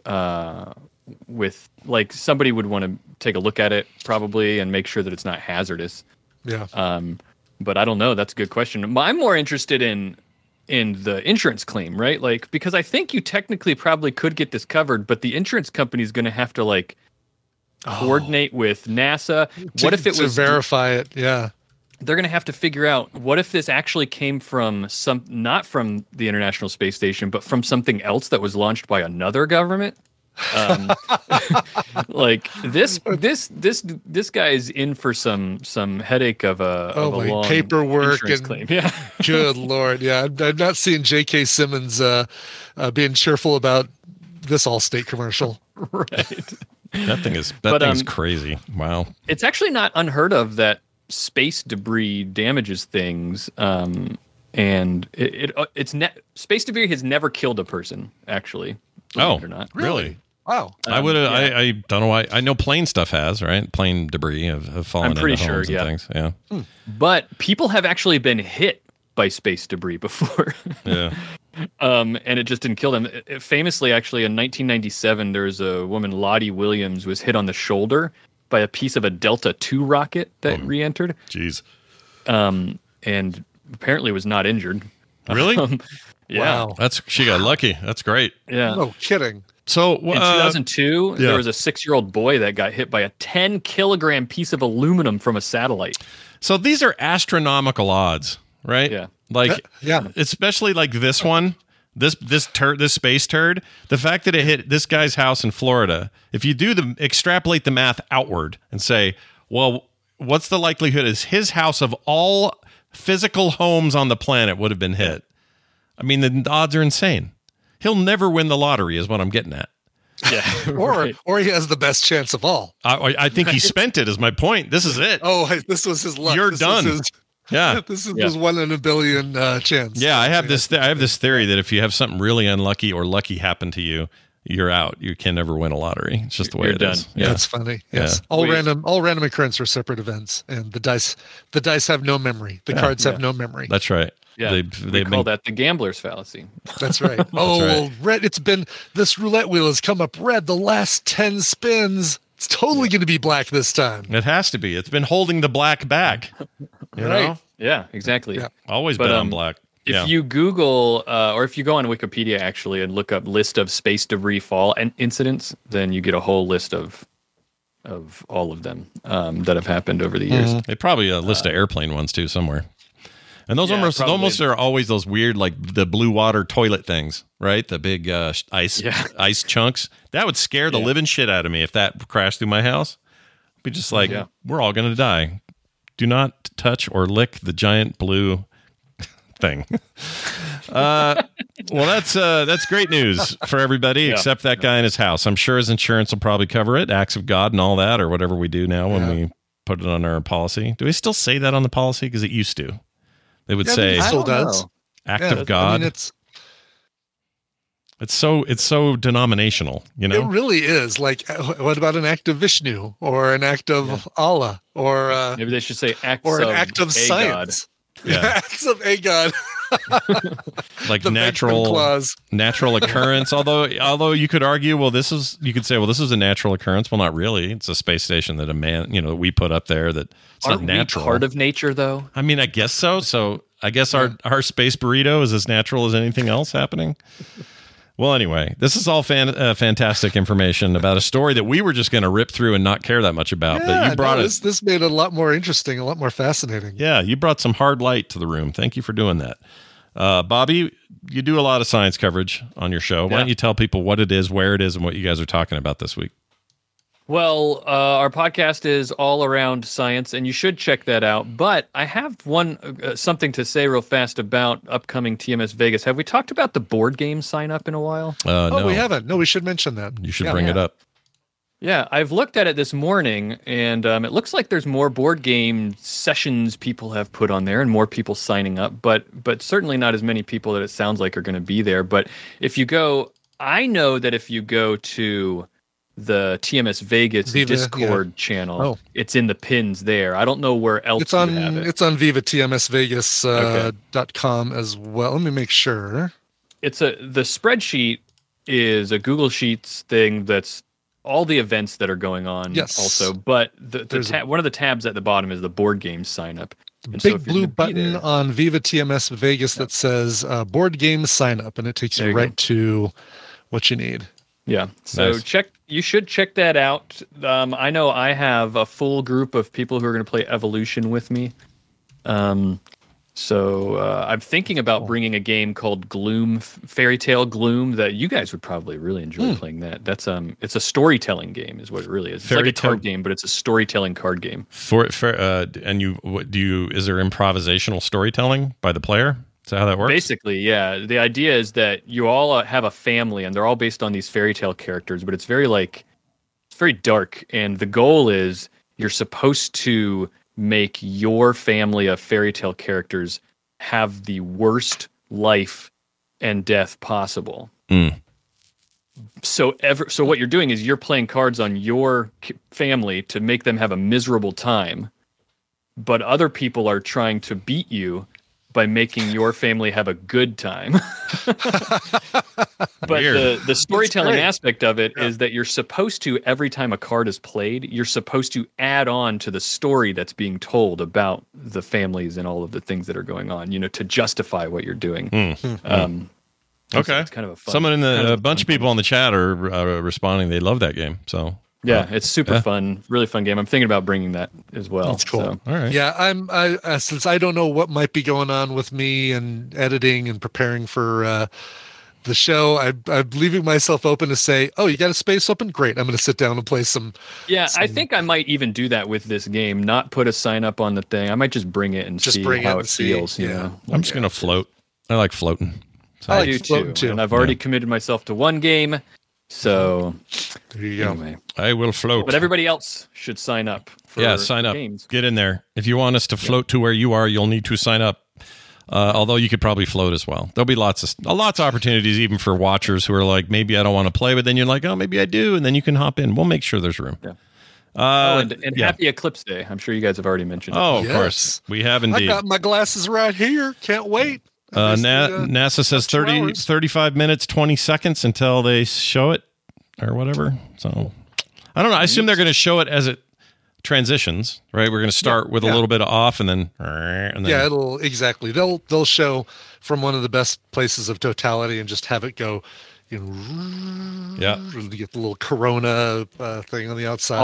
like somebody would want to take a look at it probably and make sure that it's not hazardous. Yeah. But I don't know. That's a good question. I'm more interested in the insurance claim, right? Like, because I think you technically probably could get this covered, but the insurance company is going to have to like coordinate with NASA. What if it was to verify it? Yeah. They're going to have to figure out what if this actually came from not from the International Space Station, but from something else that was launched by another government. Like this guy is in for some headache of a long paperwork and claim. Yeah. Good Lord. Yeah. I'm not seeing J.K. Simmons being cheerful about this Allstate commercial. Right. That thing's crazy. Wow. It's actually not unheard of that space debris damages things. And space debris has never killed a person, actually. Oh, or not. Really? Wow. I would. I don't know why. I know plane stuff has, right? Plane debris have fallen into homes and things. Yeah. But people have actually been hit by space debris before. Yeah. And it just didn't kill them. Famously, actually, in 1997, there was a woman, Lottie Williams, was hit on the shoulder by a piece of a Delta II rocket that re-entered. Jeez. And apparently was not injured. Really? Yeah. Wow. She got lucky. That's great. Yeah. No kidding. So in 2002, there was a 6-year-old boy that got hit by a 10-kilogram piece of aluminum from a satellite. So these are astronomical odds, right? Yeah. Like, especially like this one, this space turd. The fact that it hit this guy's house in Florida. If you extrapolate the math outward and say, well, what's the likelihood is his house of all physical homes on the planet would have been hit? I mean, the odds are insane. He'll never win the lottery is what I'm getting at. Yeah. Or he has the best chance of all. I think he spent it is my point. This is it. Oh, this was his luck. You're done. This is his 1 in a billion chance. Yeah, I have this theory that if you have something really unlucky or lucky happen to you, you're out. You can never win a lottery. It's just the way it is. Yeah. That's funny. Yes. Yeah. All random occurrence are separate events, and the dice have no memory. The cards have no memory. That's right. Yeah, they call that the gambler's fallacy. That's right. Red. This roulette wheel has come up red the last 10 spins. It's totally going to be black this time. It has to be. It's been holding the black back. You know? Yeah, exactly. Yeah. Always been on black. If you Google or if you go on Wikipedia actually and look up list of space debris fall and incidents, then you get a whole list of all of them that have happened over the years. They probably list of airplane ones too somewhere. And those almost are always those weird, like the blue water toilet things, right? The big ice chunks. That would scare the living shit out of me if that crashed through my house. I'd be just like, we're all going to die. Do not touch or lick the giant blue thing. Well, that's great news for everybody except that guy in his house. I'm sure his insurance will probably cover it, acts of God and all that, or whatever we do now when we put it on our policy. Do we still say that on the policy? Because it used to. They would say act of God. I mean, it's so denominational, you know? It really is. Like, what about an act of Vishnu or an act of Allah or maybe they should say an act of science. God. Yeah. Acts of a God. Like natural occurrence. Although you could argue, this is a natural occurrence. Well, not really. It's a space station that we put up there that it's not natural. Part of nature, though. I mean, I guess so. So I guess our space burrito is as natural as anything else happening. Well, anyway, this is all fantastic information about a story that we were just going to rip through and not care that much about. But you brought this made it a lot more interesting, a lot more fascinating. Yeah, you brought some hard light to the room. Thank you for doing that. Bobby, you do a lot of science coverage on your show. Why don't you tell people what it is, where it is, and what you guys are talking about this week? Well, our podcast is all around science, and you should check that out. But I have something to say real fast about upcoming TMS Vegas. Have we talked about the board game sign up in a while? No, we haven't. No, we should mention that. You should bring it up. Yeah, I've looked at it this morning, and it looks like there's more board game sessions people have put on there, and more people signing up. But certainly not as many people that it sounds like are going to be there. But if you go, I know that if you go to the TMS Vegas Discord channel, it's in the pins there. I don't know where else it's on. You have it. It's on vivatmsvegas.com as well. Let me make sure. The spreadsheet is a Google Sheets thing that's all the events that are going on. Yes. Also, but one of the tabs at the bottom is the board game sign up. And big blue button on Viva TMS Vegas that says board game sign up, and it takes you right to what you need. Yeah. So nice. You should check that out. I know I have a full group of people who are going to play Evolution with me. So I'm thinking about bringing a game called Gloom, Fairy Tale Gloom, that you guys would probably really enjoy playing. That's it's a storytelling game, is what it really is. It's like a card game, but it's a storytelling card game. And is there improvisational storytelling by the player? Is that how that works? Basically, yeah. The idea is that you all have a family, and they're all based on these fairy tale characters, but it's very dark. And the goal is you're supposed to make your family of fairy tale characters have the worst life and death possible. So what you're doing is you're playing cards on your family to make them have a miserable time, but other people are trying to beat you by making your family have a good time. But the storytelling aspect of it is that you're supposed to, every time a card is played, you're supposed to add on to the story that's being told about the families and all of the things that are going on, to justify what you're doing. Okay. It's kind of a fun. Someone a bunch of people in the chat are responding. They love that game. So yeah, it's super fun, really fun game. I'm thinking about bringing that as well. That's cool. So. All right. Yeah, I since I don't know what might be going on with me and editing and preparing for the show, I'm leaving myself open to say, oh, you got a space open? Great. I'm going to sit down and play some. Yeah, I think I might even do that with this game, not put a sign up on the thing. I might just bring it and see how it feels. I'm just going to float. I like floating. So I do too. And I've already committed myself to one game. So there you go. Anyway. I will float. But everybody else should sign up. Sign up. Games. Get in there. If you want us to float to where you are, you'll need to sign up. Although you could probably float as well. There'll be lots of opportunities even for watchers who are like, maybe I don't want to play, but then you're like, oh, maybe I do, and then you can hop in. We'll make sure there's room. Yeah. And Happy Eclipse Day. I'm sure you guys have already mentioned it. Oh, of course. We have indeed. I got my glasses right here. Can't wait. NASA says 35 minutes, 20 seconds until they show it or whatever. So I don't know. I assume they're going to show it as it transitions, right? We're going to start with a little bit of off and then yeah, they'll show from one of the best places of totality and just have it go, you get the little corona thing on the outside.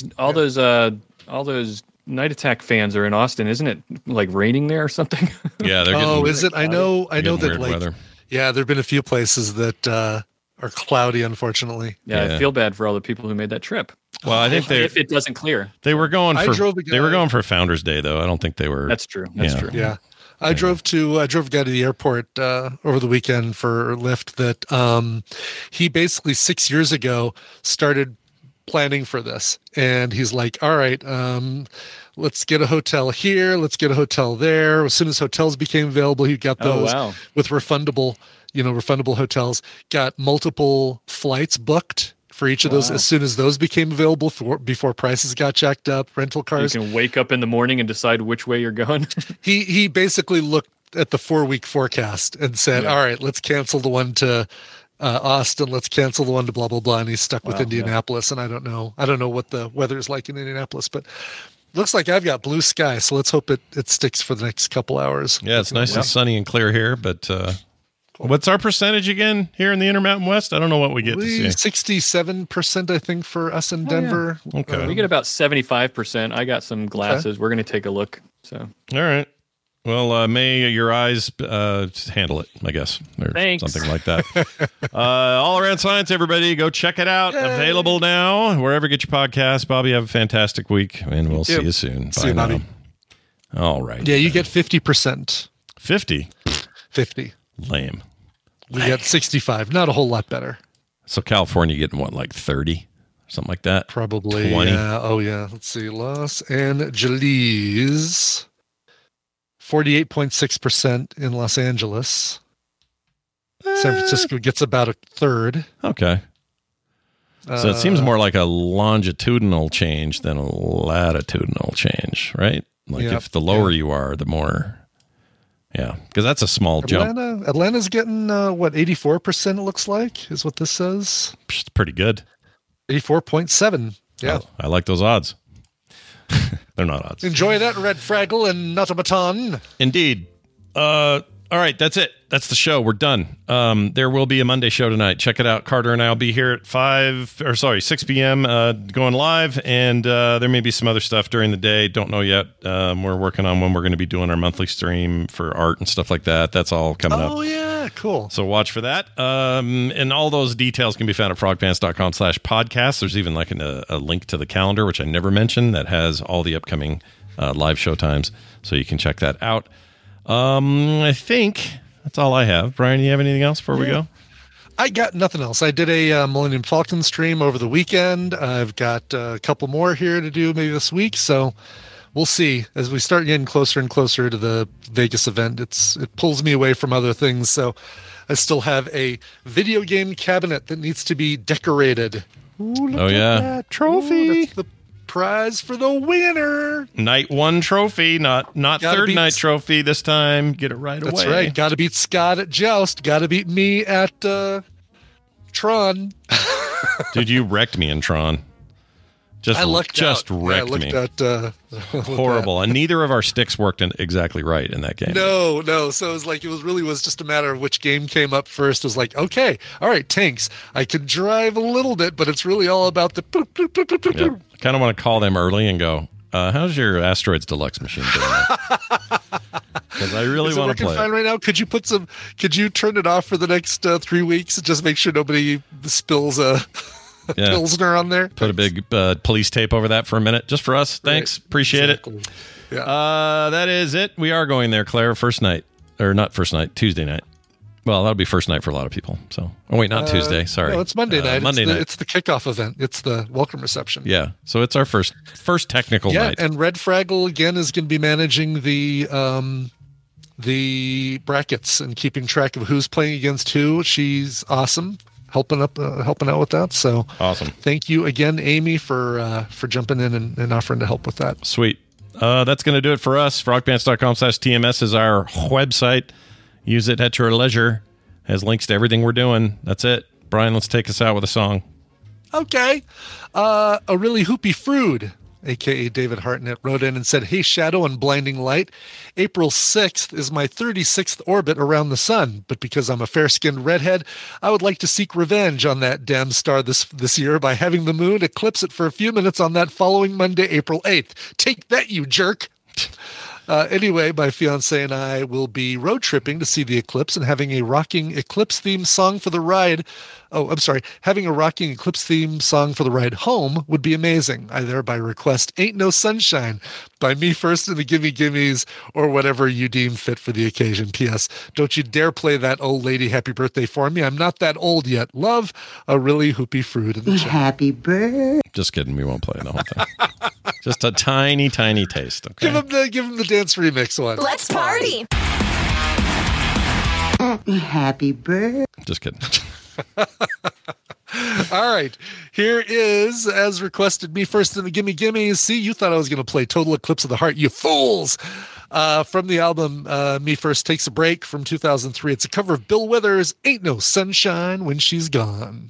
All those Night Attack fans are in Austin. Isn't it like raining there or something? Yeah, they're getting. Is it? I know that weather. Yeah, there've been a few places that are cloudy, unfortunately. Yeah, I feel bad for all the people who made that trip. Well, I think if it doesn't clear, they were going for Founders Day though. I don't think they were. That's true. That's true. Yeah. I drove a guy to the airport over the weekend for Lyft that he basically 6 years ago started planning for this, and he's like, all right, let's get a hotel here, let's get a hotel there. As soon as hotels became available, he got those with refundable hotels, got multiple flights booked for each of those as soon as those became available before prices got jacked up. Rental cars. You can wake up in the morning and decide which way you're going. He basically looked at the 4-week forecast and said, all right, let's cancel the one to Austin, let's cancel the one to blah blah blah, and he's stuck with Indianapolis. And I don't know what the weather is like in Indianapolis, but looks like I've got blue sky, so let's hope it sticks for the next couple hours. Yeah, it's nice and sunny and clear here, but What's our percentage again here in the Intermountain West? I don't know what we get to see. 67%, I think, for us in Denver. Yeah. Okay. We get about 75%. I got some glasses. Okay. We're going to take a look. So. All right. Well, may your eyes handle it, I guess, or Thanks. Something like that. All Around Science, everybody, go check it out. Yay. Available now wherever you get your podcasts. Bobby, have a fantastic week, and we'll see you soon. See you, Bobby. All right. Yeah, you get 50%. 50? 50. Lame. We get 65. Not a whole lot better. So California getting what, like 30? Something like that? Probably. 20? Yeah. Oh, yeah. Let's see. Los Angeles. 48.6% in Los Angeles. San Francisco gets about a third. Okay. So it seems more like a longitudinal change than a latitudinal change, right? Like if the lower you are, the more. Yeah, because that's a small jump. Atlanta's getting, 84% it looks like, is what this says. It's pretty good. 84.7. Yeah. Oh, I like those odds. They're not odds. Enjoy that, Red Fraggle and Notomaton. Indeed. All right, that's it. That's the show. We're done. There will be a Monday show tonight. Check it out. Carter and I will be here at 6 p.m. Going live, and there may be some other stuff during the day. Don't know yet. We're working on when we're going to be doing our monthly stream for art and stuff like that. That's all coming up. Oh, yeah. Cool. So watch for that. And all those details can be found at frogpants.com/podcast. There's even like a link to the calendar, which I never mentioned, that has all the upcoming live show times. So you can check that out. I think that's all I have. Brian, do you have anything else before we go? I got nothing else. I did a Millennium Falcon stream over the weekend. I've got a couple more here to do maybe this week. So we'll see as we start getting closer and closer to the Vegas event. It pulls me away from other things. So I still have a video game cabinet that needs to be decorated. Ooh, look at that trophy. Ooh, that's the prize for the winner. Night one trophy, not third night trophy this time. Get it right away. That's right. Got to beat Scott at Joust. Got to beat me at Tron. Dude, you wrecked me in Tron. Just wrecked me. Horrible. And neither of our sticks worked exactly right in that game. No. So it was just a matter of which game came up first. It was like, okay, all right, tanks. I could drive a little bit, but it's really all about the poop. Yep. I kind of want to call them early and go, how's your Asteroids Deluxe machine doing? Because I really want to play it. Fine right now? Could you turn it off for the next 3 weeks and just make sure nobody spills a Pilsner on there? Put a big police tape over that for a minute, just for us. Thanks. Appreciate it. Yeah. That is it. We are going there, Claire. First night. Or not first night, Tuesday night. Well, that'll be first night for a lot of people. So, not Tuesday. Sorry. No, it's Monday night. Monday night. It's the kickoff event. It's the welcome reception. Yeah. So it's our first technical night. Yeah, and Red Fraggle again is going to be managing the brackets and keeping track of who's playing against who. She's awesome, helping out with that. So awesome. Thank you again, Amy, for jumping in and offering to help with that. Sweet. That's going to do it for us. Frogpants.com/TMS is our website. Use it at your leisure. Has links to everything we're doing. That's it. Brian, let's take us out with a song. Okay. A really hoopy Frood, a.k.a. David Hartnett, wrote in and said, "Hey, Shadow and Blinding Light, April 6th is my 36th orbit around the sun, but because I'm a fair-skinned redhead, I would like to seek revenge on that damn star this year by having the moon eclipse it for a few minutes on that following Monday, April 8th. Take that, you jerk!" Anyway, my fiance and I will be road tripping to see the eclipse and having a rocking eclipse theme song for the ride. Oh, I'm sorry. Having a rocking eclipse theme song for the ride home would be amazing. I thereby request Ain't No Sunshine by Me First and the Gimme Gimmes, or whatever you deem fit for the occasion. P.S. Don't you dare play that old lady happy birthday for me. I'm not that old yet. Love, a really hoopy Frood in the chat. Happy birthday. Just kidding. We won't play the whole thing. Just a tiny, tiny taste. Okay? Give him the dance remix one. Let's party. Happy birthday. Just kidding. All right. Here is, as requested, Me First and the Gimme Gimmes. See, you thought I was going to play Total Eclipse of the Heart, you fools. From the album Me First Takes a Break from 2003. It's a cover of Bill Withers' Ain't No Sunshine When She's Gone.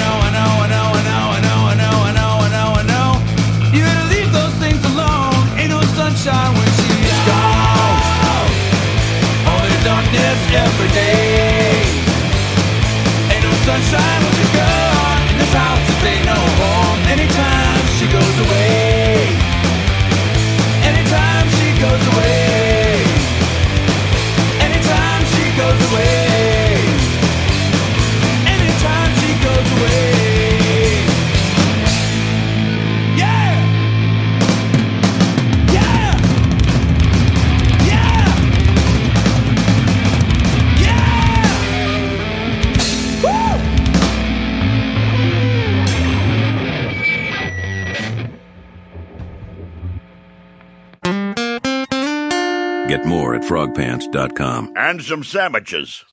You gotta leave those things alone. Ain't no sunshine when she's gone. Only darkness every day. Ain't no sunshine when she's gone. In this house there ain't no home. Anytime she goes away. Anytime she goes away. Anytime she goes away. Anytime she goes away. Yeah! Yeah! Yeah! Yeah! Woo! Get more at frogpants.com. And some sandwiches.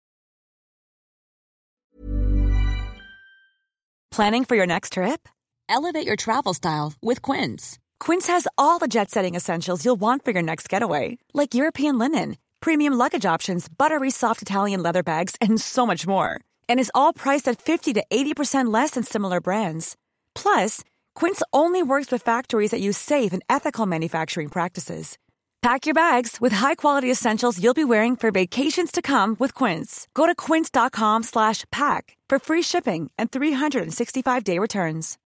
Planning for your next trip? Elevate your travel style with Quince. Quince has all the jet-setting essentials you'll want for your next getaway, like European linen, premium luggage options, buttery soft Italian leather bags, and so much more. And is all priced at 50 to 80% less than similar brands. Plus, Quince only works with factories that use safe and ethical manufacturing practices. Pack your bags with high-quality essentials you'll be wearing for vacations to come with Quince. Go to quince.com/pack for free shipping and 365-day returns.